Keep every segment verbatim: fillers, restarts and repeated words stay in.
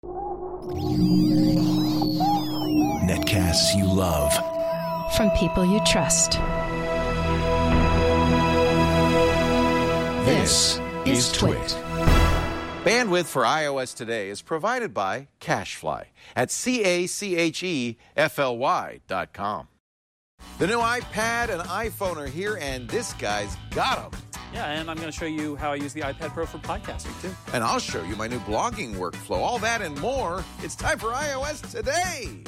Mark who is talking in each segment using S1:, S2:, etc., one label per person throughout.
S1: Netcasts you love.
S2: From people you trust.
S1: This is Twit.
S3: Bandwidth for iOS today is provided by CacheFly at C A C H E F L Y dot com. The new iPad and iPhone are here, and this guy's got them.
S4: Yeah, and I'm going to show you how I use the iPad Pro for podcasting, too.
S3: And I'll show you my new blogging workflow. All that and more. It's time for iOS Today.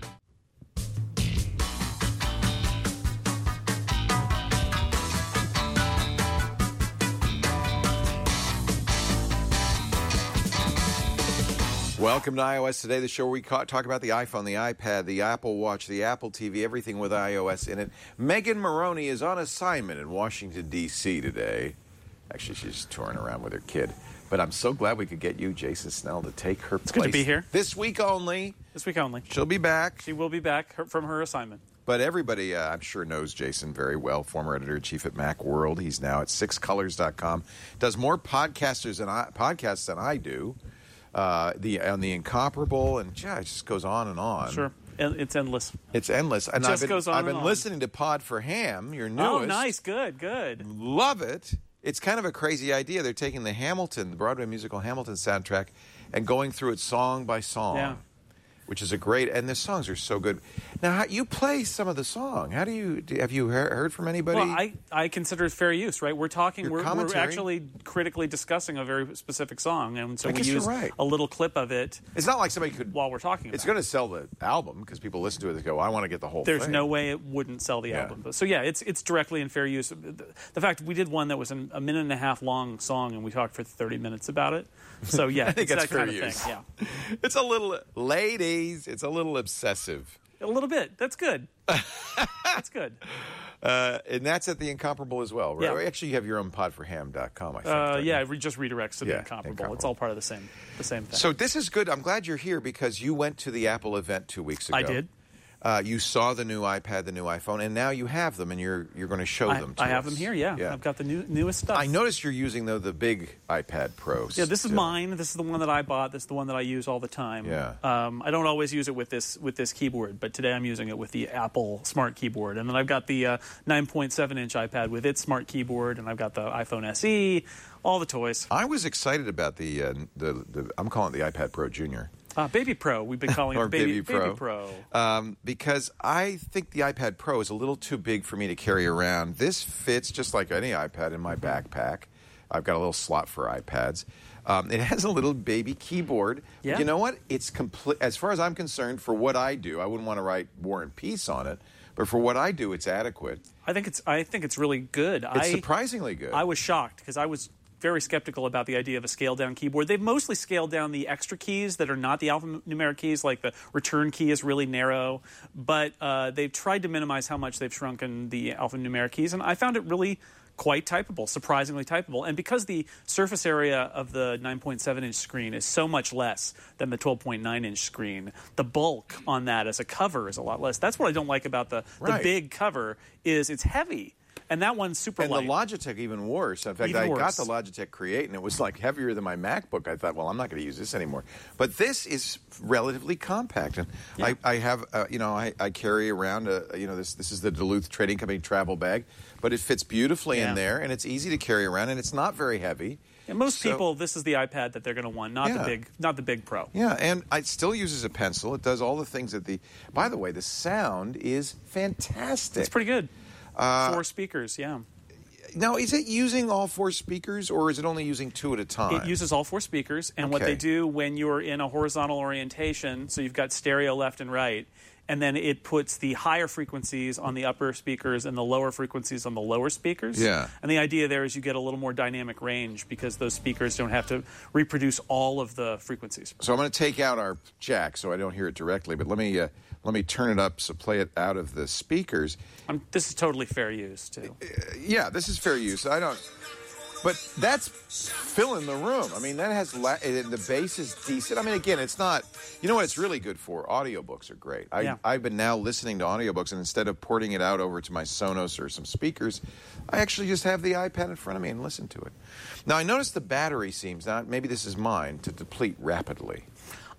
S3: Welcome to iOS Today, the show where we talk about the iPhone, the iPad, the Apple Watch, the Apple T V, everything with iOS in it. Megan Maroney is on assignment in Washington, D C today. Actually, she's touring around with her kid. But I'm so glad we could get you, Jason Snell, to take her
S4: It's
S3: place.
S4: good to be here.
S3: This week only.
S4: This week only.
S3: She'll be back.
S4: She will be back her, from her assignment.
S3: But everybody, uh, I'm sure, knows Jason very well, former editor-in-chief at Macworld. He's now at six colors dot com. Does more podcasters than I, podcasts than I do. Uh, the on the Incomparable, and yeah, it just goes on and on.
S4: Sure, it's endless.
S3: It's endless. And
S4: It just
S3: I've been,
S4: goes on
S3: I've
S4: and
S3: been
S4: on.
S3: listening to Pod for Ham, your newest.
S4: Oh, nice, good, good.
S3: Love it. It's kind of a crazy idea. They're taking the Hamilton, the Broadway musical Hamilton soundtrack, and going through it song by song.
S4: Yeah.
S3: Which is a great, and the songs are so good. Now, how, you play some of the song. How do you, do, have you he- heard from anybody?
S4: Well, I, I consider it fair use, right? We're talking,
S3: Your
S4: we're, we're
S3: commentary.
S4: actually critically discussing a very specific song, and so
S3: I
S4: we
S3: guess you're
S4: use
S3: right.
S4: a little clip of it
S3: It's not like somebody could,
S4: while we're talking about
S3: it's
S4: it.
S3: going to sell the album, because people listen to it and go, I want to get the whole
S4: There's
S3: thing.
S4: no way it wouldn't sell the
S3: Yeah.
S4: album. But, so yeah, it's it's directly in fair use. The, the fact we did one that was an, a minute and a half long song, and we talked for thirty minutes about it. So yeah,
S3: I think
S4: it's
S3: that's
S4: that kind
S3: fair
S4: of
S3: use.
S4: thing. Yeah,
S3: It's a little, ladies, it's a little obsessive.
S4: a little bit. That's good. That's good.
S3: Uh, and that's at the Incomparable as well, right?
S4: Yeah.
S3: Actually, you have your own pod for ham dot com, I think.
S4: Uh,
S3: don't you?
S4: yeah, it re- just redirects to the
S3: Yeah,
S4: incomparable.
S3: Incomparable.
S4: It's all part of the same the same thing.
S3: So this is good. I'm glad you're here because you went to the Apple event two weeks ago.
S4: I did.
S3: Uh, you saw the new iPad, the new iPhone, and now you have them, and you're you're going to show
S4: I,
S3: them to
S4: I have
S3: us.
S4: them here. Yeah. I've got the new newest stuff.
S3: I noticed you're using, though, the big iPad Pro.
S4: Yeah, this is
S3: still.
S4: mine. This is the one that I bought. This is the one that I use all the time.
S3: Yeah.
S4: Um, I don't always use it with this with this keyboard, but today I'm using it with the Apple Smart Keyboard. And then I've got the uh, nine point seven inch iPad with its Smart Keyboard, and I've got the iPhone S E, all the toys.
S3: I was excited about the, uh, the, the I'm calling it the iPad Pro Junior.
S4: Uh, Baby Pro, we've been calling
S3: Or
S4: it Baby,
S3: Baby Pro.
S4: Baby Pro.
S3: Um, because I think the iPad Pro is a little too big for me to carry around. This fits just like any iPad in my backpack. I've got a little slot for iPads. Um, it has a little baby keyboard.
S4: Yeah.
S3: But you know what? It's complete. As far as I'm concerned, for what I do, I wouldn't want to write War and Peace on it. But for what I do, it's adequate.
S4: I think it's I think it's really good.
S3: It's
S4: I,
S3: surprisingly good.
S4: I was shocked because I was very skeptical about the idea of a scaled-down keyboard. They've mostly scaled down the extra keys that are not the alphanumeric keys, like the return key is really narrow, but uh, they've tried to minimize how much they've shrunken the alphanumeric keys, and I found it really quite typable, surprisingly typable. And because the surface area of the nine point seven inch screen is so much less than the twelve point nine inch screen, the bulk on that as a cover is a lot less. That's what I don't like about the,
S3: Right.
S4: the big cover is it's heavy. And that one's super
S3: And
S4: light.
S3: the Logitech even worse. In fact,
S4: Even
S3: I got
S4: worse.
S3: the Logitech Create, and it was like heavier than my MacBook. I thought, well, I'm not going to use this anymore. But this is relatively compact, and
S4: Yeah.
S3: I, I have, uh, you know, I, I carry around a, you know, this this is the Duluth Trading Company travel bag, but it fits beautifully
S4: Yeah.
S3: in there, and it's easy to carry around, and it's not very heavy.
S4: And most
S3: So-
S4: people, this is the iPad that they're going to want, not
S3: Yeah.
S4: the big, not the big Pro.
S3: Yeah, and it still uses a pencil. It does all the things that the. By the way, the sound is fantastic.
S4: It's pretty good.
S3: Uh,
S4: Four speakers, yeah.
S3: Now, is it using all four speakers, or is it only using two at a time?
S4: It uses all four speakers, and what
S3: Okay.
S4: they do when you're in a horizontal orientation, so you've got stereo left and right, and then it puts the higher frequencies on the upper speakers and the lower frequencies on the lower speakers.
S3: Yeah.
S4: And the idea there is you get a little more dynamic range because those speakers don't have to reproduce all of the frequencies.
S3: So I'm going to take out our jack so I don't hear it directly, but let me uh, let me turn it up so play it out of the speakers.
S4: Um, this is totally fair use, too.
S3: Yeah, this is fair use. I don't, but that's filling the room. I mean, that has la- and the bass is decent. I mean, again, it's not. You know what it's really good for? Audiobooks are great. I,
S4: Yeah.
S3: I've been now listening to audiobooks, and instead of porting it out over to my Sonos or some speakers, I actually just have the iPad in front of me and listen to it. Now, I noticed the battery seems, now maybe this is mine, to deplete rapidly.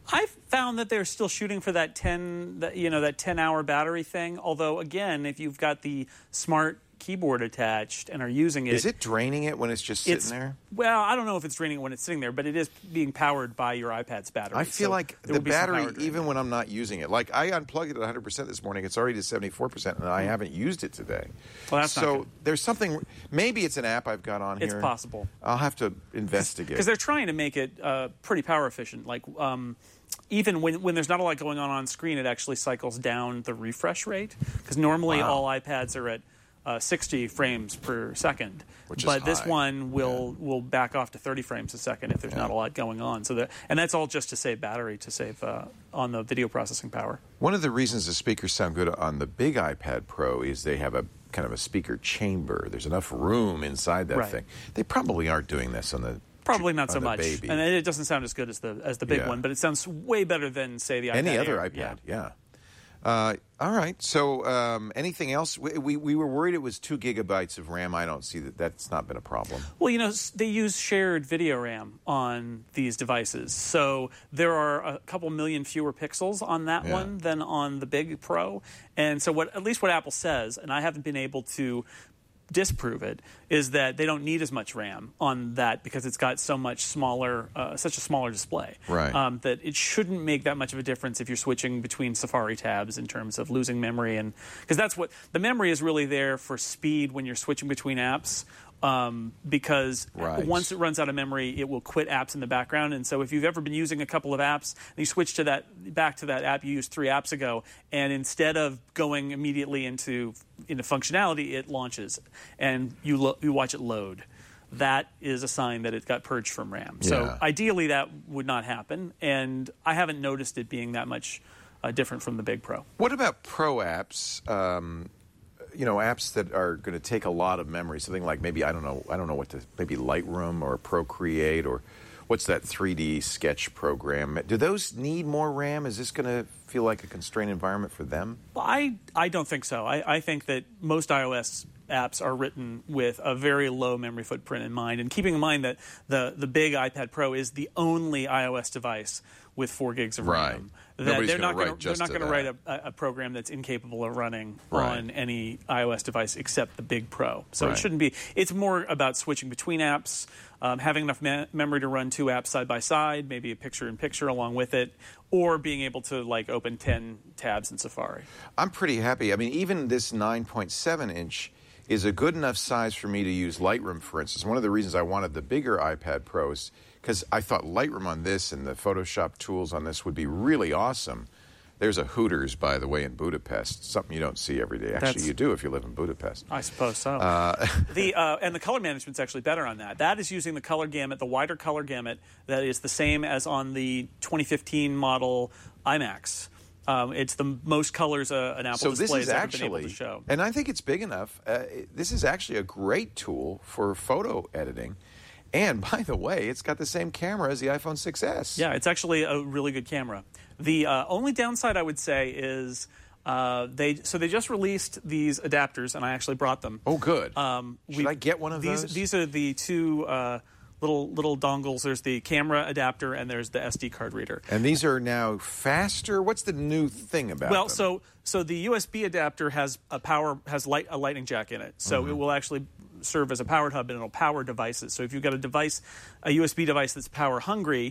S4: I found that they're still shooting for that ten, that, you know, that ten-hour battery thing. Although, again, if you've got the smart keyboard attached and are using it,
S3: is it draining it when it's just sitting
S4: it's,
S3: there?
S4: Well, I don't know if it's draining it when it's sitting there, but it is being powered by your iPad's battery.
S3: I feel
S4: so
S3: like the battery, even when I'm not using it, like I unplugged it at one hundred percent this morning. It's already to seventy-four percent, and I haven't used it today.
S4: Well, that's
S3: so
S4: not good.
S3: There's something. Maybe it's an app I've got on
S4: It's
S3: here.
S4: It's possible.
S3: I'll have to investigate
S4: because they're trying to make it uh, pretty power efficient. Like. Um, Even when, when there's not a lot going on on screen, it actually cycles down the refresh rate. Because normally
S3: wow.
S4: all iPads are at uh, sixty frames per second.
S3: Which is
S4: but this
S3: high.
S4: one will
S3: yeah.
S4: will back off to thirty frames a second if there's
S3: yeah.
S4: not a lot going on. So that, and that's all just to save battery, to save uh, on the video processing power.
S3: One of the reasons the speakers sound good on the big iPad Pro is they have a kind of a speaker chamber. There's enough room inside that
S4: right.
S3: thing. They probably aren't doing this on the
S4: Probably not
S3: on
S4: so
S3: the
S4: much,
S3: baby.
S4: and it doesn't sound as good as the as the big
S3: Yeah.
S4: one, but it sounds way better than, say, the iPad
S3: Any other
S4: Air.
S3: iPad,
S4: Yeah.
S3: yeah. Uh, all right. So, um, anything else? We, we we were worried it was two gigabytes of RAM. I don't see that. That's not been a problem.
S4: Well, you know, s- they use shared video RAM on these devices, so there are a couple million fewer pixels on that
S3: Yeah.
S4: one than on the Big Pro, and so what at least what Apple says, and I haven't been able to disprove it, is that they don't need as much RAM on that because it's got so much smaller, uh, such a smaller display.
S3: Right.
S4: Um, that it shouldn't make that much of a difference if you're switching between Safari tabs in terms of losing memory, and because that's what the memory is really there for speed when you're switching between apps. Um, because
S3: Right.
S4: once it runs out of memory, it will quit apps in the background. And so if you've ever been using a couple of apps, and you switch to that back to that app you used three apps ago, and instead of going immediately into into functionality, it launches, and you lo- you watch it load. That is a sign that it got purged from RAM. So
S3: Yeah.
S4: ideally, that would not happen, and I haven't noticed it being that much uh, different from the Big Pro.
S3: What about Pro apps? Um, you know, apps that are going to take a lot of memory. Something like maybe I don't know. I don't know what to maybe Lightroom or Procreate or what's that three D sketch program? Do those need more RAM? Is this going to feel like a constrained environment for them?
S4: Well, I, I don't think so. I, I think that most iOS apps are written with a very low memory footprint in mind, and keeping in mind that the, the big iPad Pro is the only iOS device with four gigs of
S3: Right.
S4: RAM. That
S3: Nobody's
S4: they're
S3: gonna
S4: not
S3: write
S4: gonna,
S3: just
S4: They're not
S3: to
S4: going to write
S3: that.
S4: a, a program that's incapable of running
S3: Right.
S4: on any iOS device except the Big Pro. So
S3: Right.
S4: it shouldn't be. It's more about switching between apps, um, having enough me- memory to run two apps side by side, maybe a picture-in-picture along with it, or being able to like open ten tabs in Safari.
S3: I'm pretty happy. I mean, even this nine point seven inch is a good enough size for me to use Lightroom, for instance. One of the reasons I wanted the bigger iPad Pro is because I thought Lightroom on this and the Photoshop tools on this would be really awesome. There's a Hooters, by the way, in Budapest, something you don't see every day. Actually,
S4: That's-
S3: you do if you live in Budapest.
S4: I suppose so.
S3: Uh,
S4: the uh, and the color management's actually better on that. That is using the color gamut, the wider color gamut that is the same as on the twenty fifteen model iMacs. Um, it's the most colors uh, an Apple
S3: so this
S4: display
S3: is
S4: has ever been able
S3: actually,
S4: to show.
S3: and I think it's big enough. Uh, this is actually a great tool for photo editing. And by the way, it's got the same camera as the iPhone six S.
S4: Yeah, it's actually a really good camera. The uh, only downside I would say is uh, they so they just released these adapters, and I actually brought them.
S3: Oh, good.
S4: Um,
S3: Should
S4: we-
S3: I get one of
S4: these,
S3: those?
S4: These are the two uh, little little dongles. There's the camera adapter, and there's the S D card reader.
S3: And these are now faster. What's the new thing about
S4: Well,
S3: them?
S4: so so the U S B adapter has a power has light a lightning jack in it, so
S3: Mm-hmm.
S4: it will actually serve as a powered hub, and it'll power devices. So if you've got a device, a U S B device that's power hungry,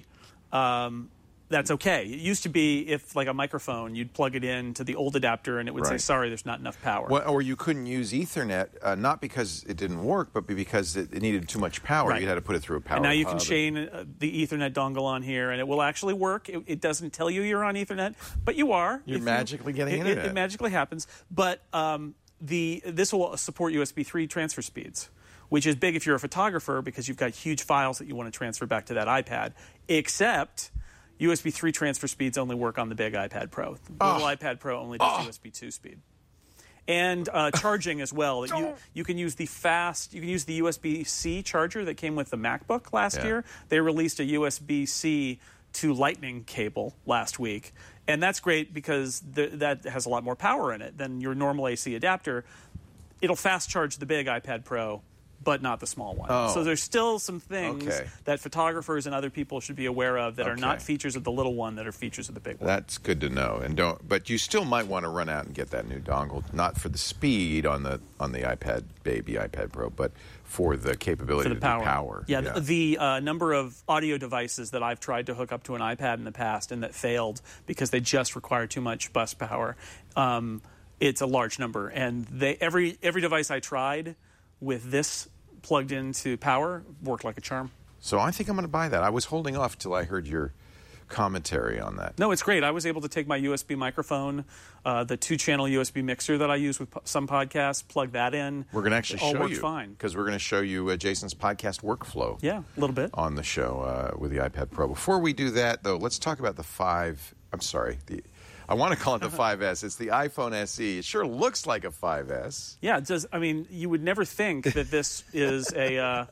S4: um, that's okay. It used to be if like a microphone, you'd plug it in to the old adapter, and it would say,
S3: Right.
S4: "Sorry, there's not enough power."
S3: Well, or you couldn't use Ethernet, uh, not because it didn't work, but because it, it needed too much power.
S4: Right.
S3: You had to put it through a power
S4: And now you
S3: hub.
S4: can chain uh, the Ethernet dongle on here, and it will actually work. It, it doesn't tell you you're on Ethernet, but you are.
S3: You're
S4: If you-
S3: magically getting
S4: it, it-
S3: internet.
S4: It magically happens. But um, the this will support U S B three transfer speeds, which is big if you're a photographer because you've got huge files that you want to transfer back to that iPad. Except U S B three transfer speeds only work on the big iPad Pro. The little iPad Pro only does U S B two speed. And uh, charging as well. That you, you can use the fast, you can use the U S B C charger that came with the MacBook last
S3: Yeah.
S4: year. They released a U S B C to Lightning cable last week. And that's great because th- that has a lot more power in it than your normal A C adapter. It'll fast charge the big iPad Pro, but not the small one.
S3: Oh.
S4: So there's still some things
S3: Okay.
S4: that photographers and other people should be aware of that are
S3: Okay.
S4: not features of the little one that are features of the big one.
S3: That's good to know. And don't, but you still might want to run out and get that new dongle, not for the speed on the on the iPad Baby, iPad Pro, but for the capability
S4: For the
S3: to
S4: power.
S3: do power.
S4: Yeah, the, the uh, number of audio devices that I've tried to hook up to an iPad in the past and that failed because they just require too much bus power, um, it's a large number. And they every every device I tried with this plugged into power worked like a charm.
S3: So I think I'm going to buy that. I was holding off till I heard your commentary on that.
S4: No, it's great. I was able to take my U S B microphone, uh, the two-channel U S B mixer that I use with po- some podcasts, plug that in.
S3: We're going to actually
S4: it all
S3: show
S4: works
S3: you
S4: fine.
S3: because we're going to show you uh, Jason's podcast workflow.
S4: Yeah, a little bit.
S3: On the show uh, with the iPad Pro. Before we do that, though, let's talk about the five. I'm sorry, the. I want to call it the five S. It's the iPhone S E. It sure looks like a five S.
S4: Yeah, it does. I mean, you would never think that this is a. Uh,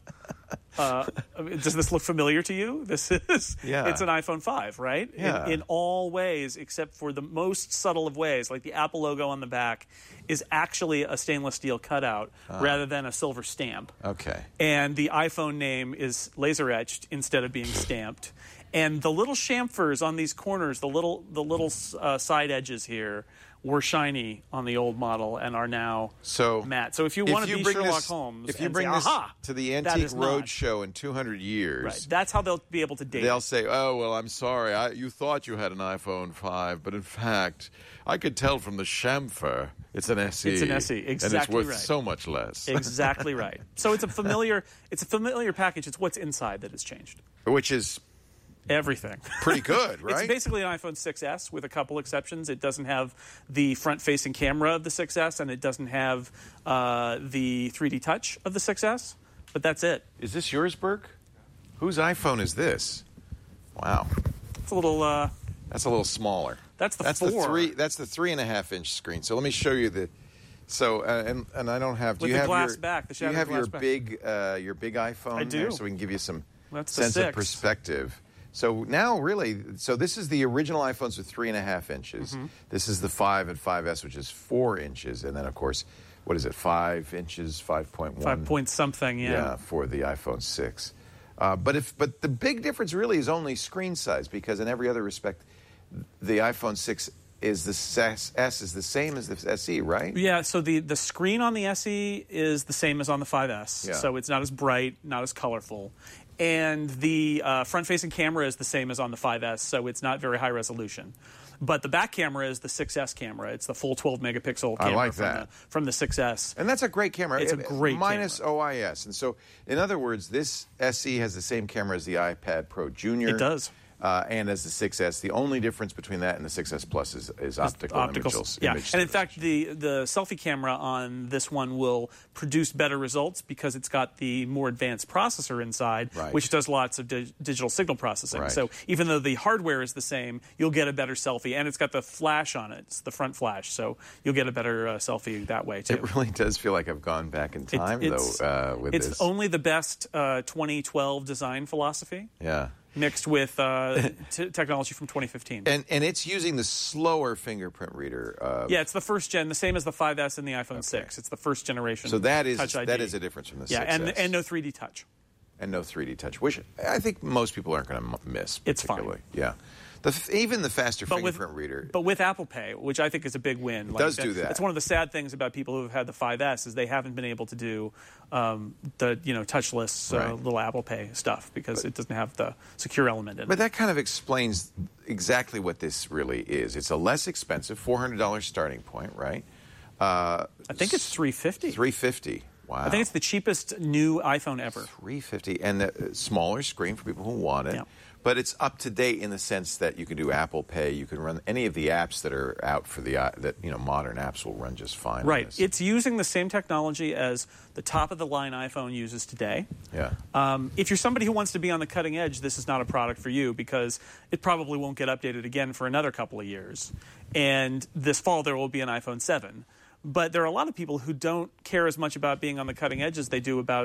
S4: uh, I mean, does this look familiar to you? This is.
S3: Yeah.
S4: It's an iPhone five, right?
S3: Yeah.
S4: In, in all ways, except for the most subtle of ways, like the Apple logo on the back is actually a stainless steel cutout rather than a silver stamp.
S3: Okay.
S4: And the iPhone name is laser etched instead of being stamped. And the little chamfers on these corners, the little the little uh, side edges here, were shiny on the old model and are now
S3: So
S4: matte. So if you
S3: if
S4: want to
S3: you
S4: be
S3: bring
S4: Sherlock
S3: this-
S4: Holmes,
S3: if you
S4: and
S3: bring
S4: say,
S3: this
S4: aha,
S3: to the
S4: that
S3: Antique
S4: is not.
S3: Roadshow in two hundred years,
S4: Right. That's how they'll be able to date.
S3: they'll
S4: it.
S3: say, "Oh well, I'm sorry. I, you thought you had an iPhone five, but in fact, I could tell from the chamfer it's an S E.
S4: It's an S E,
S3: and it's
S4: exactly
S3: worth
S4: right.
S3: so much less."
S4: Exactly right. So it's a familiar. It's a familiar package. It's what's inside that has changed.
S3: Which is
S4: Everything.
S3: pretty good, right?
S4: It's basically an iPhone six S with a couple exceptions. It doesn't have the front-facing camera of the six S, and it doesn't have uh, the three D touch of the six S. But that's it.
S3: Is this yours, Burke? Whose iPhone is this? Wow,
S4: It's a little. Uh,
S3: that's a little smaller.
S4: That's the
S3: that's
S4: four.
S3: the three. That's the three and a half inch screen. So let me show you the. So uh, and and I don't have. Do
S4: With
S3: you
S4: the
S3: have
S4: glass
S3: your,
S4: back, the
S3: do you
S4: shattered
S3: have your
S4: glass back.
S3: big uh, your big iPhone?
S4: I do.
S3: There so we can give you some
S4: That's the
S3: sense of
S4: six.
S3: perspective. So now, really, so this is the original iPhones with three and a half inches.
S4: Mm-hmm.
S3: This is the five and five S, which is four inches, and then of course, what is it? Five inches, five point one.
S4: Five point something. Yeah.
S3: Yeah, for the iPhone six. Uh, but if but the big difference really is only screen size, because in every other respect, the iPhone six is the S, S is the same as the S E, right?
S4: Yeah, so the, the screen on the S E is the same as on the five S.
S3: Yeah.
S4: So it's not as bright, not as colorful. And the uh, front-facing camera is the same as on the five S, so it's not very high resolution. But the back camera is the six S camera. It's the full twelve megapixel
S3: I
S4: camera
S3: like
S4: from,
S3: that.
S4: the, from the six S.
S3: And that's a great camera.
S4: It's a
S3: It-
S4: great
S3: minus
S4: camera.
S3: O I S. And so, in other words, this S E has the same camera as the iPad Pro Junior.
S4: It does.
S3: Uh, and as the six S, the only difference between that and the six S Plus is, is optical,
S4: Optical,
S3: images.
S4: yeah.
S3: image
S4: And in
S3: stabilization.
S4: fact, the, the selfie camera on this one will produce better results because it's got the more advanced processor inside,
S3: Right.
S4: which does lots of di- digital signal processing.
S3: Right.
S4: So even though the hardware is the same, you'll get a better selfie. And it's got the flash on it. It's the front flash. So you'll get a better uh, selfie that way, too.
S3: It really does feel like I've gone back in
S4: It-
S3: time,
S4: it's,
S3: though, uh, with
S4: it's
S3: this.
S4: only the best uh, twenty twelve design philosophy
S3: yeah.
S4: mixed with uh, t- technology from twenty fifteen.
S3: And and it's using the slower fingerprint reader. Uh,
S4: Yeah, it's the first gen, the same as the five S and the iPhone six. It's the first generation.
S3: So that is
S4: Touch I D.
S3: that is a difference from the
S4: Yeah,
S3: six S.
S4: and and no three D touch.
S3: and no three D touch, which I think most people aren't going to miss.
S4: It's fine.
S3: particularly. Yeah, the, f- even the faster
S4: But with
S3: fingerprint reader.
S4: but with Apple Pay, which I think is a big win. Like
S3: does do that.
S4: It's one of the sad things about people who have had the five S is they haven't been able to do um, the you know touchless uh,
S3: Right.
S4: little Apple Pay stuff because it doesn't have the secure element in it.
S3: But that kind of explains exactly what this really is. It's a less expensive four hundred dollars starting point, right? Uh,
S4: I think it's three fifty.
S3: three fifty. Wow.
S4: I think it's the cheapest new iPhone ever.
S3: three fifty, and the uh, smaller screen for people who want it.
S4: Yeah.
S3: But it's up to date in the sense that you can do Apple Pay. You can run any of the apps that are out for the uh, that you know modern apps will run just fine. on
S4: Right.
S3: this.
S4: It's using the same technology as the top of the line iPhone uses today.
S3: yeah.
S4: Um, if you're somebody who wants to be on the cutting edge, this is not a product for you because it probably won't get updated again for another couple of years. And this fall there will be an iPhone seven. But there are a lot of people who don't care as much about being on the cutting edge as they do about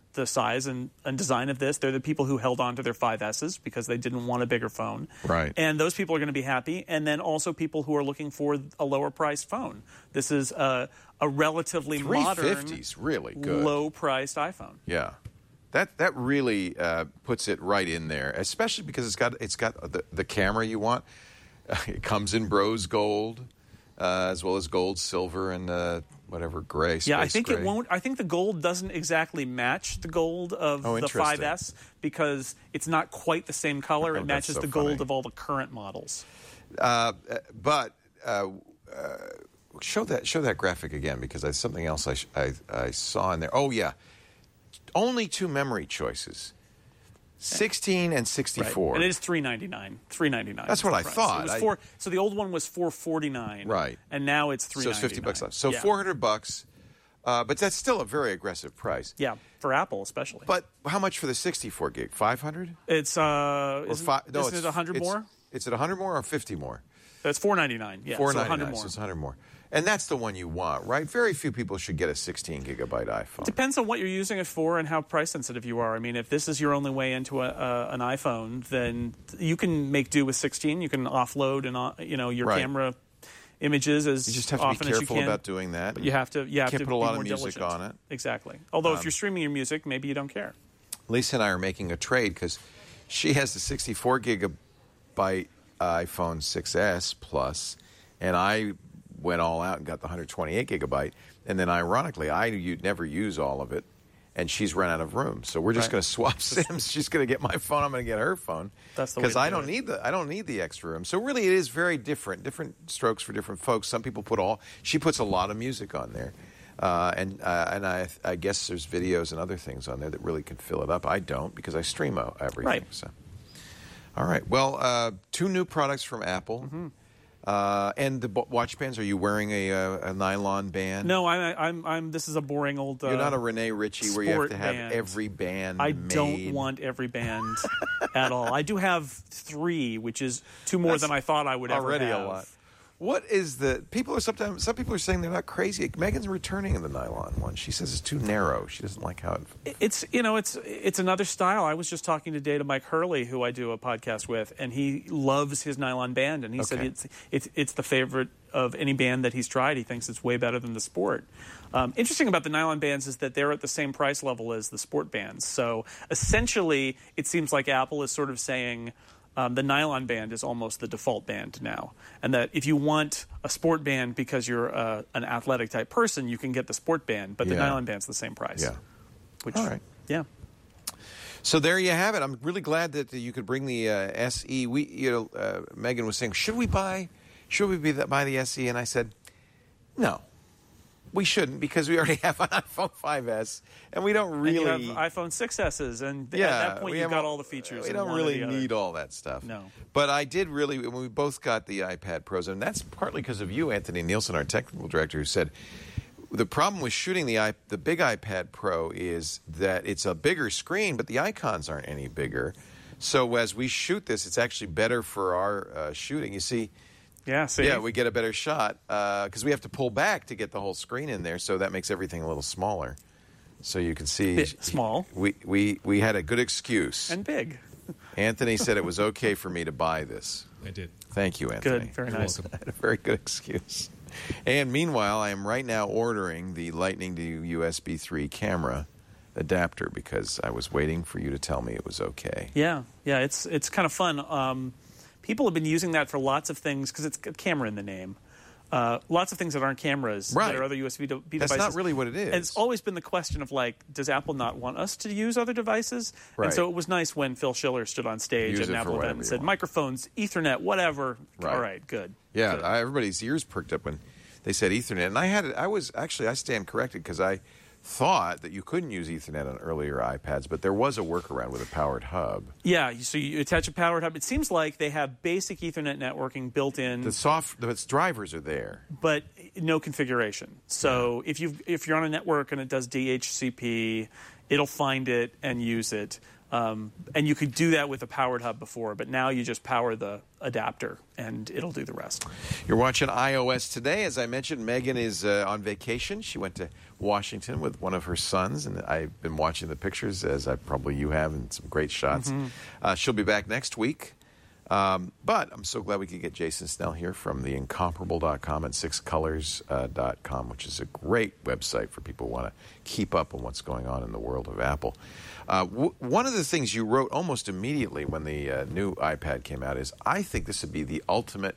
S4: the size and, and design of this. They're the people who held on to their five S's because they didn't want a bigger phone.
S3: Right.
S4: And those people are going to be happy. And then also people who are looking for a lower-priced phone. This is a, a relatively modern,
S3: three fifty's really good.
S4: low-priced iPhone.
S3: Yeah. That that really uh, puts it right in there, especially because it's got it's got the, the camera you want. Uh, it comes in rose gold, uh, as well as gold, silver, and uh, whatever gray. Space
S4: yeah, I think
S3: gray.
S4: it won't. I think the gold doesn't exactly match the gold of
S3: Oh,
S4: the
S3: interesting.
S4: five S because it's not quite the same color.
S3: Oh,
S4: it
S3: that's
S4: matches
S3: so
S4: the gold
S3: funny.
S4: of all the current models.
S3: Uh, but uh, uh, show that show that graphic again because there's something else I, sh- I I saw in there. Oh yeah, only two memory choices. sixteen and sixty-four.
S4: Right. And it is three ninety-nine. three ninety-nine.
S3: That's what I
S4: price.
S3: thought.
S4: It was
S3: I-
S4: four, so the old one was four forty-nine.
S3: Right.
S4: And now it's three
S3: So
S4: ninety-nine.
S3: it's fifty bucks less. So
S4: yeah.
S3: four hundred bucks, uh, but that's still a very aggressive price.
S4: Yeah, for Apple especially.
S3: But how much for the sixty-four gig? five hundred?
S4: it's uh,
S3: Or
S4: isn't,
S3: five? No,
S4: isn't
S3: it's
S4: it one hundred
S3: it's,
S4: more?
S3: It's at one hundred more or fifty more?
S4: That's four ninety-nine. Yeah,
S3: four
S4: so one
S3: ninety-nine.
S4: hundred more.
S3: So it's one hundred more. And that's the one you want, right? Very few people should get a sixteen gigabyte iPhone.
S4: Depends on what you're using it for and how price sensitive you are. I mean, if this is your only way into a, uh, an iPhone, then you can make do with sixteen. You can offload and uh, you know your
S3: Right.
S4: camera images as
S3: You just have to be
S4: often as you
S3: careful
S4: can.
S3: about doing that.
S4: But you have to. You have
S3: Can't
S4: to
S3: put a
S4: be
S3: lot
S4: more
S3: of music
S4: diligent.
S3: on it.
S4: Exactly. Although
S3: Um,
S4: if you're streaming your music, maybe you don't care.
S3: Lisa and I are making a trade because she has the sixty-four gigabyte iPhone six S Plus, and I went all out and got the one hundred twenty-eight gigabyte. And then, ironically, I u- never use all of it, and she's run out of room. So we're just
S4: Right.
S3: going to swap SIMs. She's going to get my phone. I'm going to get her phone.
S4: That's the way
S3: because
S4: to
S3: I
S4: do
S3: don't
S4: it.
S3: need the I don't need the extra room. So really, it is very different. Different strokes for different folks. Some people put all. She puts a lot of music on there. Uh, and uh, and I, I guess there's videos and other things on there that really can fill it up. I don't because I stream o- everything.
S4: Right.
S3: So, all right. Well, uh, two new products from Apple,
S4: Mm-hmm.
S3: uh, and the b- watch bands. Are you wearing a, uh, a nylon band?
S4: No, I, I'm. I'm. This is a boring old. Uh,
S3: You're not a Renee Ritchie where you have
S4: sport
S3: to have
S4: band.
S3: every band.
S4: I
S3: made.
S4: don't want every band at all. I do have three, which is two more
S3: That's
S4: than I thought I would ever
S3: already
S4: have.
S3: a lot. What is the people are sometimes some people are saying they're not crazy. Megan's returning in the nylon one. She says it's too narrow. She doesn't like how it.
S4: It's you know it's it's another style. I was just talking today to Mike Hurley, who I do a podcast with, and he loves his nylon band, and he said
S3: Okay.
S4: it's it's it's the favorite of any band that he's tried. He thinks it's way better than the Sport. Um, interesting about the nylon bands is that they're at the same price level as the Sport bands. So essentially, it seems like Apple is sort of saying. Um, the nylon band is almost the default band now. And that if you want a sport band because you're uh, an athletic type person, you can get the sport band, but the
S3: Yeah.
S4: nylon band's the same price.
S3: Yeah.
S4: Which,
S3: All right.
S4: Yeah.
S3: So there you have it. I'm really glad that you could bring the uh, S E. We, you know, uh, Megan was saying, should we buy, should we be buy the S E? And I said, no, we shouldn't because we already have an iPhone five S, and we don't really.
S4: And you have iPhone six S's, and
S3: yeah,
S4: at that point
S3: we
S4: you've
S3: have
S4: got all the features.
S3: We
S4: in
S3: don't
S4: one or
S3: really
S4: the other.
S3: need all that stuff.
S4: No.
S3: But I did really. When we both got the iPad Pros, and that's partly because of you, Anthony Nielsen, our technical director, who said. The problem with shooting the i the big iPad Pro is that it's a bigger screen, but the icons aren't any bigger. So as we shoot this, it's actually better for our uh, shooting. You see,
S4: Yeah, see?
S3: yeah, we get a better shot because we have to pull back to get the whole screen in there. So that makes everything a little smaller. So you can see,
S4: Bit small.
S3: We we we had a good excuse.
S4: And big.
S3: Anthony said it was okay for me to buy this.
S1: I did.
S3: Thank you, Anthony.
S4: Good. Very
S1: You're
S4: nice.
S1: welcome.
S3: I had a very good excuse. And meanwhile, I am right now ordering the Lightning to U S B three camera adapter because I was waiting for you to tell me it was okay.
S4: Yeah, yeah, it's it's kind of fun. Um, people have been using that for lots of things because it's got camera in the name. Uh, lots of things that aren't cameras
S3: Right.
S4: that are other U S B de-
S3: That's
S4: devices.
S3: not really what it is.
S4: And it's always been the question of like, does Apple not want us to use other devices?
S3: Right.
S4: And so it was nice when Phil Schiller stood on stage
S3: Use
S4: at an
S3: it for
S4: Apple event
S3: whatever
S4: and
S3: you
S4: said,
S3: want.
S4: microphones, Ethernet, whatever.
S3: Right.
S4: All right, good.
S3: Yeah,
S4: Good.
S3: I, everybody's ears perked up when they said Ethernet, and I had it. I was actually I stand corrected because I thought that you couldn't use Ethernet on earlier iPads, but there was a workaround with a powered hub.
S4: Yeah, so you attach a powered hub. It seems like they have basic Ethernet networking built in.
S3: The soft, the drivers are there.
S4: but no configuration. So if you if you're on a network and it does D H C P, it'll find it and use it. Um, and you could do that with a powered hub before, but now you just power the adapter, and it'll do the rest.
S3: You're watching iOS Today. As I mentioned, Megan is uh, on vacation. She went to Washington with one of her sons, and I've been watching the pictures, as I probably you have, and some great shots.
S4: Mm-hmm.
S3: Uh, she'll be back next week. Um, but I'm so glad we could get Jason Snell here from the incomparable dot com and six colors dot com, which is a great website for people who want to keep up on what's going on in the world of Apple. Uh, w- one of the things you wrote almost immediately when the uh, new iPad came out is, I think this would be the ultimate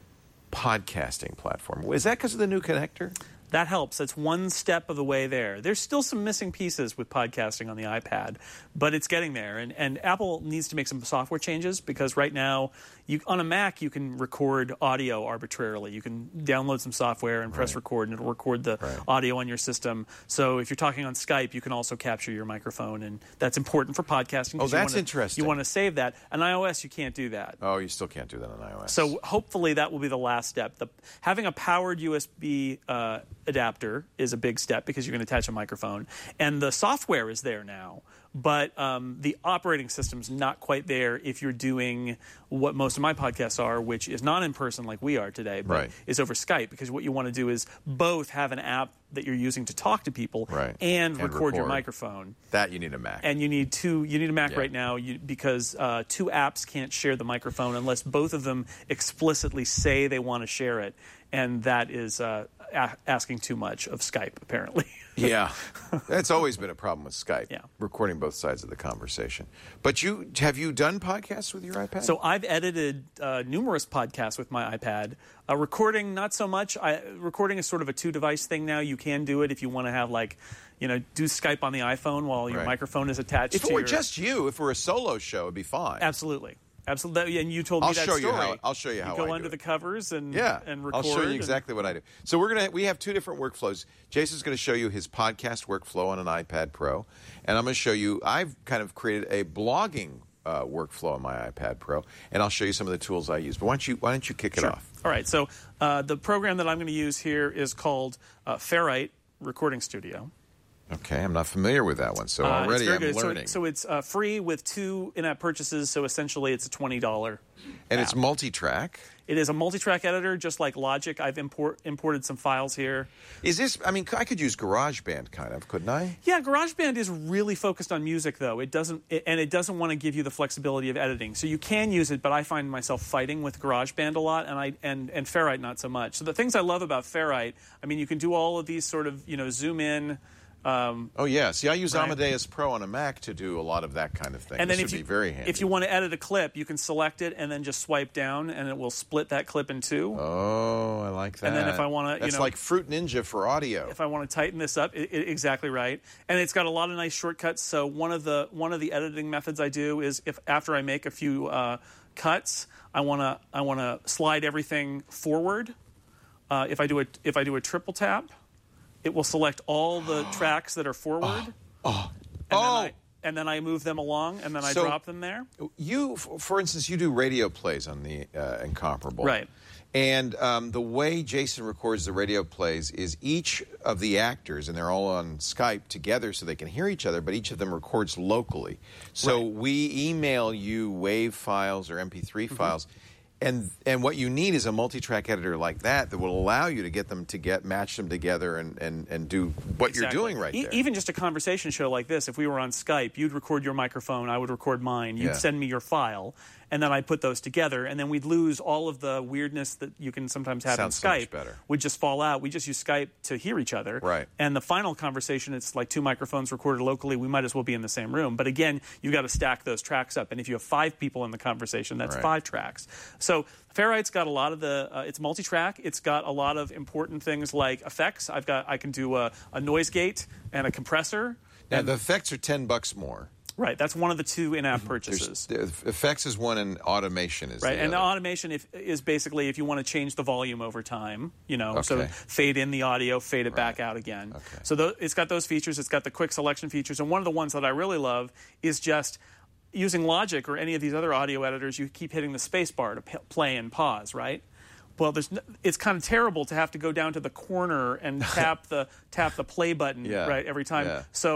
S3: podcasting platform. Is that because of the new connector?
S4: That helps. That's one step of the way there. There's still some missing pieces with podcasting on the iPad, but it's getting there. And, and Apple needs to make some software changes, because right now, you, on a Mac, you can record audio arbitrarily. You can download some software and press
S3: Right.
S4: record, and it'll record the
S3: Right.
S4: audio on your system. So if you're talking on Skype, you can also capture your microphone, and that's important for podcasting.
S3: Oh,
S4: 'cause you
S3: that's
S4: wanna,
S3: interesting.
S4: You want to save that. On iOS, you can't do that.
S3: Oh, you still can't do that on iOS.
S4: So hopefully that will be the last step. The, having a powered U S B uh, adapter is a big step, because you're going to attach a microphone. And the software is there now, but um, the operating system's not quite there if you're doing what most of my podcasts are, which is not in person like we are today, but
S3: Right.
S4: is over Skype, because what you want to do is both have an app that you're using to talk to people
S3: Right.
S4: and,
S3: And
S4: record, your
S3: record.
S4: microphone.
S3: that you need a Mac.
S4: And you need two. You need a Mac
S3: Yeah.
S4: right now, you, because uh, two apps can't share the microphone unless both of them explicitly say they want to share it, and that is uh, a- asking too much of Skype, apparently.
S3: Yeah, that's always been a problem with Skype.
S4: Yeah.
S3: Recording both sides of the conversation. But you have you done podcasts with your iPad?
S4: So I've edited uh, numerous podcasts with my iPad. Uh, recording, not so much. I, recording is sort of a two-device thing now. You can do it if you want to have, like, you know, do Skype on the iPhone while your
S3: Right.
S4: microphone is attached
S3: if
S4: to
S3: it were
S4: your...
S3: just you, if it were a solo show, it'd be fine.
S4: Absolutely. Absolutely. And you told me
S3: I'll
S4: that
S3: show you
S4: story.
S3: how- I'll show you how
S4: go
S3: I do
S4: under
S3: it.
S4: the covers and,
S3: Yeah,
S4: and record.
S3: I'll show you
S4: and-
S3: exactly what I do. So we're gonna we have two different workflows. Jason's going to show you his podcast workflow on an iPad Pro, and I'm going to show you. I've kind of created a blogging uh, workflow on my iPad Pro, and I'll show you some of the tools I use. But why don't you why don't you kick it
S4: Sure.
S3: off?
S4: All right. So uh, the program that I'm going to use here is called uh, Ferrite Recording Studio.
S3: Okay, I'm not familiar with that one, so
S4: Uh,
S3: already
S4: it's very
S3: I'm
S4: good. So-
S3: learning.
S4: So, it's uh, free with two in-app purchases. So essentially, it's a twenty dollars.
S3: and it's multi-track.
S4: It is a multi-track editor, just like Logic. I've import, imported some files here.
S3: Is this? I mean, I could use GarageBand, kind of, couldn't I?
S4: Yeah, GarageBand is really focused on music, though. It doesn't, it, and it doesn't want to give you the flexibility of editing. So you can use it, but I find myself fighting with GarageBand a lot, and I and and Ferrite not so much. So the things I love about Ferrite, I mean, you can do all of these sort of, you know, zoom in. Um,
S3: Oh yeah. See, I use
S4: Right.
S3: Amadeus Pro on a Mac to do a lot of that kind of thing.
S4: and
S3: this
S4: then
S3: would
S4: if you
S3: be very handy.
S4: if you want to edit a clip, you can select it and then just swipe down, and it will split that clip in two.
S3: Oh, I like that.
S4: And then if I wanna, you
S3: that's
S4: know-
S3: like Fruit Ninja for audio.
S4: If I want to tighten this up, it, it, exactly right. And it's got a lot of nice shortcuts. So one of the one of the editing methods I do is, if after I make a few uh, cuts, I want to I want to slide everything forward. Uh, if I do a if I do a triple tap, it will select all the tracks that are forward.
S3: oh,
S4: and
S3: oh.
S4: Then I, and then I move them along, and then I
S3: So-
S4: drop them there.
S3: You, f- for instance, you do radio plays on the uh, Incomparable,
S4: Right.
S3: And um, the way Jason records the radio plays is each of the actors, and they're all on Skype together so they can hear each other, but each of them records locally. So
S4: Right.
S3: we email you WAV files or M P three
S4: Mm-hmm.
S3: files. And and what you need is a multi-track editor like that that will allow you to get them to get match them together and, and, and do what
S4: Exactly.
S3: you're doing right
S4: E-
S3: there.
S4: Even just a conversation show like this, if we were on Skype, you'd record your microphone, I would record mine, you'd
S3: Yeah.
S4: send me your file, and then I'd put those together, and then we'd lose all of the weirdness that you can sometimes have
S3: Sounds
S4: in
S3: so
S4: Skype.
S3: much better.
S4: Would just fall out. We just use Skype to hear each other.
S3: Right.
S4: And the final conversation, it's like two microphones recorded locally. We might as well be in the same room. But again, you've got to stack those tracks up. And if you have five people in the conversation, that's
S3: Right.
S4: five tracks. So Ferrite's got a lot of the, uh, it's multi-track. It's got a lot of important things like effects. I've got, I can do a, a noise gate and a compressor.
S3: now,
S4: And-
S3: the effects are ten bucks more.
S4: Right, that's one of the two in-app
S3: There's,
S4: purchases.
S3: the effects is one and automation is
S4: Right,
S3: the
S4: and the
S3: other.
S4: automation if, is basically if you want to change the volume over time, you know, so
S3: Okay.
S4: fade in the audio, fade it back out again.
S3: Okay.
S4: So th- it's got those features. It's got the quick selection features, and one of the ones that I really love is just using Logic or any of these other audio editors. You keep hitting the space bar to p- play and pause, right? Well, there's n- it's kind of terrible to have to go down to the corner and tap the tap the play button
S3: Yeah,
S4: right every time.
S3: yeah.
S4: So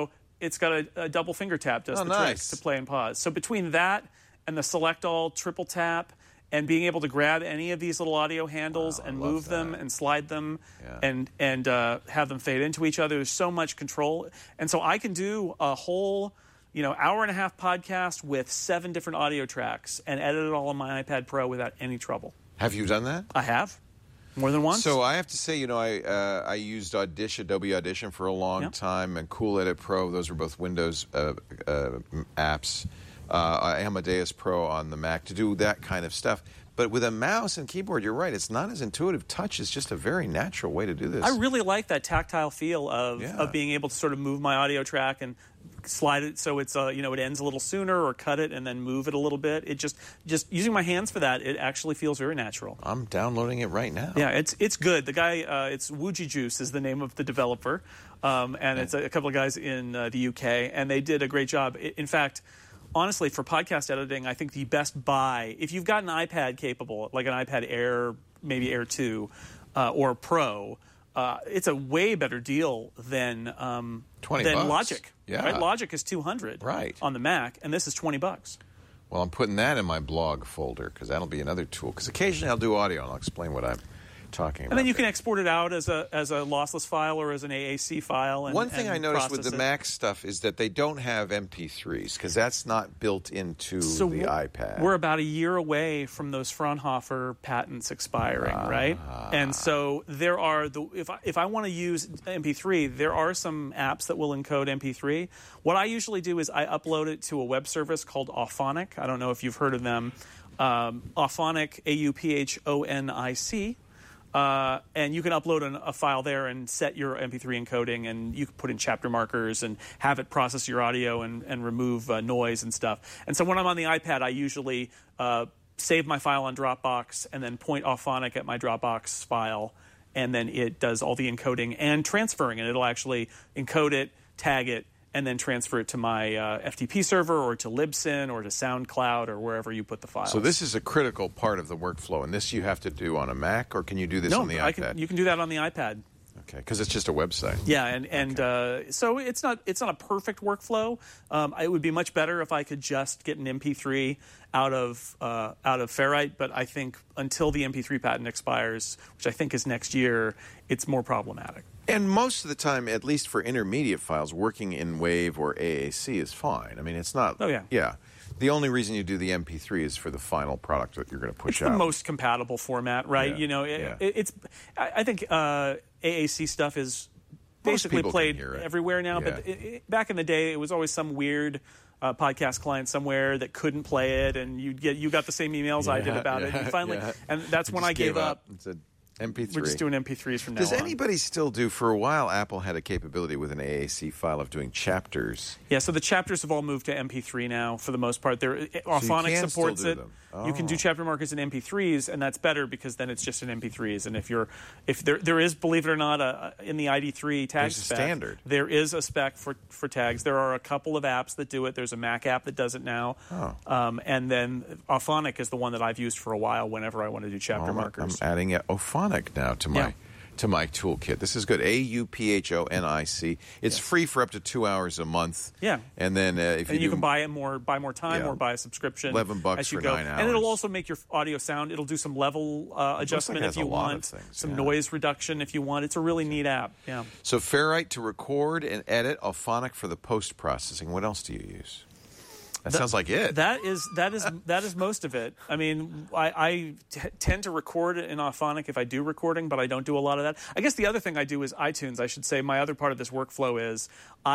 S4: it's got a, a double finger tap does
S3: Oh,
S4: the
S3: nice.
S4: trick to play and pause. So between that and the Select All triple tap and being able to grab any of these little audio handles
S3: Wow, I
S4: and
S3: love
S4: move them
S3: that.
S4: and slide them
S3: Yeah.
S4: and and uh, have them fade into each other, there's so much control. And so I can do a whole, you know, hour and a half podcast with seven different audio tracks and edit it all on my iPad Pro without any trouble.
S3: Have you done that?
S4: I have. More than once.
S3: So I have to say, you know, I uh, I used Audition, Adobe Audition for a long
S4: Yeah.
S3: time, and Cool Edit Pro. Those are both Windows uh, uh, apps. Uh, Amadeus Pro on the Mac to do that kind of stuff. But with a mouse and keyboard, you're right. It's not as intuitive. Touch is just a very natural way to do this.
S4: I really like that tactile feel of,
S3: Yeah.
S4: of being able to sort of move my audio track and slide it so it's uh, you know it ends a little sooner, or cut it and then move it a little bit. It just just using my hands for that, it actually feels very natural.
S3: I'm downloading it right now.
S4: Yeah, it's it's good. The guy, uh, it's Wuji Juice is the name of the developer, um, and it's a, a couple of guys in uh, the U K, and they did a great job. I- In fact, honestly, for podcast editing, I think the best buy, if you've got an iPad capable, like an iPad Air, maybe Air two, uh, or Pro, uh, it's a way better deal than um,
S3: twenty
S4: than
S3: bucks.
S4: Logic.
S3: Yeah.
S4: Right? Logic is two hundred
S3: Right.
S4: on the Mac, and this is twenty bucks.
S3: Well, I'm putting that in my blog folder because that'll be another tool. Because occasionally I'll do audio and I'll explain what I'm talking about.
S4: And then you
S3: there.
S4: can export it out as a as a lossless file or as an A A C file. And,
S3: One thing
S4: and
S3: I noticed with
S4: process
S3: the
S4: it.
S3: Mac stuff is that they don't have M P threes because that's not built into
S4: So
S3: the
S4: we're-
S3: iPad.
S4: We're about a year away from those Fraunhofer patents expiring, right? And so there are the if I, if I want to use M P three, there are some apps that will encode M P three. What I usually do is I upload it to a web service called Auphonic. I don't know if you've heard of them. Um, Auphonic, A U P H O N I C. Uh, and you can upload an, a file there and set your M P three encoding, and you can put in chapter markers and have it process your audio and, and remove uh, noise and stuff. And so when I'm on the iPad, I usually uh, save my file on Dropbox and then point Auphonic at my Dropbox file, and then it does all the encoding and transferring, and it'll actually encode it, tag it, and then transfer it to my uh, F T P server or to Libsyn or to SoundCloud or wherever you put the files.
S3: So this is a critical part of the workflow, and this you have to do on a Mac, or can you do this
S4: no,
S3: on the
S4: I
S3: iPad?
S4: can, you can do that on the iPad.
S3: Okay, because it's just a website.
S4: Yeah, and and uh, so it's not it's not a perfect workflow. Um, it would be much better if I could just get an M P three out of uh, out of Ferrite, but I think until the M P three patent expires, which I think is next year, it's more problematic.
S3: And most of the time, at least for intermediate files, working in WAV or A A C is fine. I mean, it's not...
S4: Oh, yeah.
S3: Yeah. The only reason you do the M P three is for the final product that you're going to push
S4: It's
S3: out.
S4: the most compatible format, right?
S3: Yeah,
S4: You know, it,
S3: yeah.
S4: it, it's. I, I think uh, A A C stuff is
S3: Most
S4: basically
S3: people can
S4: played
S3: hear it.
S4: everywhere now.
S3: Yeah.
S4: But it, it, back in the day, it was always some weird uh, podcast client somewhere that couldn't play it, and you get you got the same emails I did
S3: Yeah,
S4: about it.
S3: yeah,
S4: And finally,
S3: yeah.
S4: and that's
S3: You
S4: when
S3: just
S4: I gave up.
S3: It's a M P three.
S4: We're just doing M P threes from now
S3: Does
S4: on.
S3: anybody still do? For a while, Apple had a capability with an A A C file of doing chapters.
S4: Yeah, so the chapters have all moved to M P three now for the most part. They're, Auphonic
S3: can
S4: supports
S3: still
S4: it.
S3: do them.
S4: You can do
S3: Oh.
S4: chapter markers in M P threes, and that's better because then it's just in M P threes. And if you're, if there there is, believe it or not, a, in the I D three tag
S3: There's a
S4: spec,
S3: standard.
S4: there is a spec for, for tags. There are a couple of apps that do it. There's a Mac app that does it now.
S3: Oh.
S4: Um, and then Auphonic is the one that I've used for a while whenever I want to do chapter
S3: Oh,
S4: markers.
S3: I'm adding a Auphonic now to my
S4: Yeah.
S3: to my toolkit. This is good. A U P H O N I C. It's free for up to two hours a month.
S4: Yeah.
S3: And then uh, if
S4: And
S3: you,
S4: you
S3: do,
S4: can buy it more, buy more time,
S3: Yeah.
S4: or buy a subscription.
S3: eleven bucks
S4: as you
S3: for
S4: go.
S3: nine
S4: And it'll
S3: hours.
S4: also make your audio sound. It'll do some level uh, adjustment
S3: it
S4: if
S3: has
S4: you
S3: a lot of
S4: want,
S3: things,
S4: some
S3: yeah.
S4: noise reduction if you want. It's a really neat app. Yeah.
S3: So Ferrite to record and edit, Auphonic for the post processing. What else do you use? That, sounds like it.
S4: That is that is that is most of it. I mean, I, I t- tend to record in Auphonic if I do recording, but I don't do a lot of that. I guess the other thing I do is iTunes. I should say my other part of this workflow is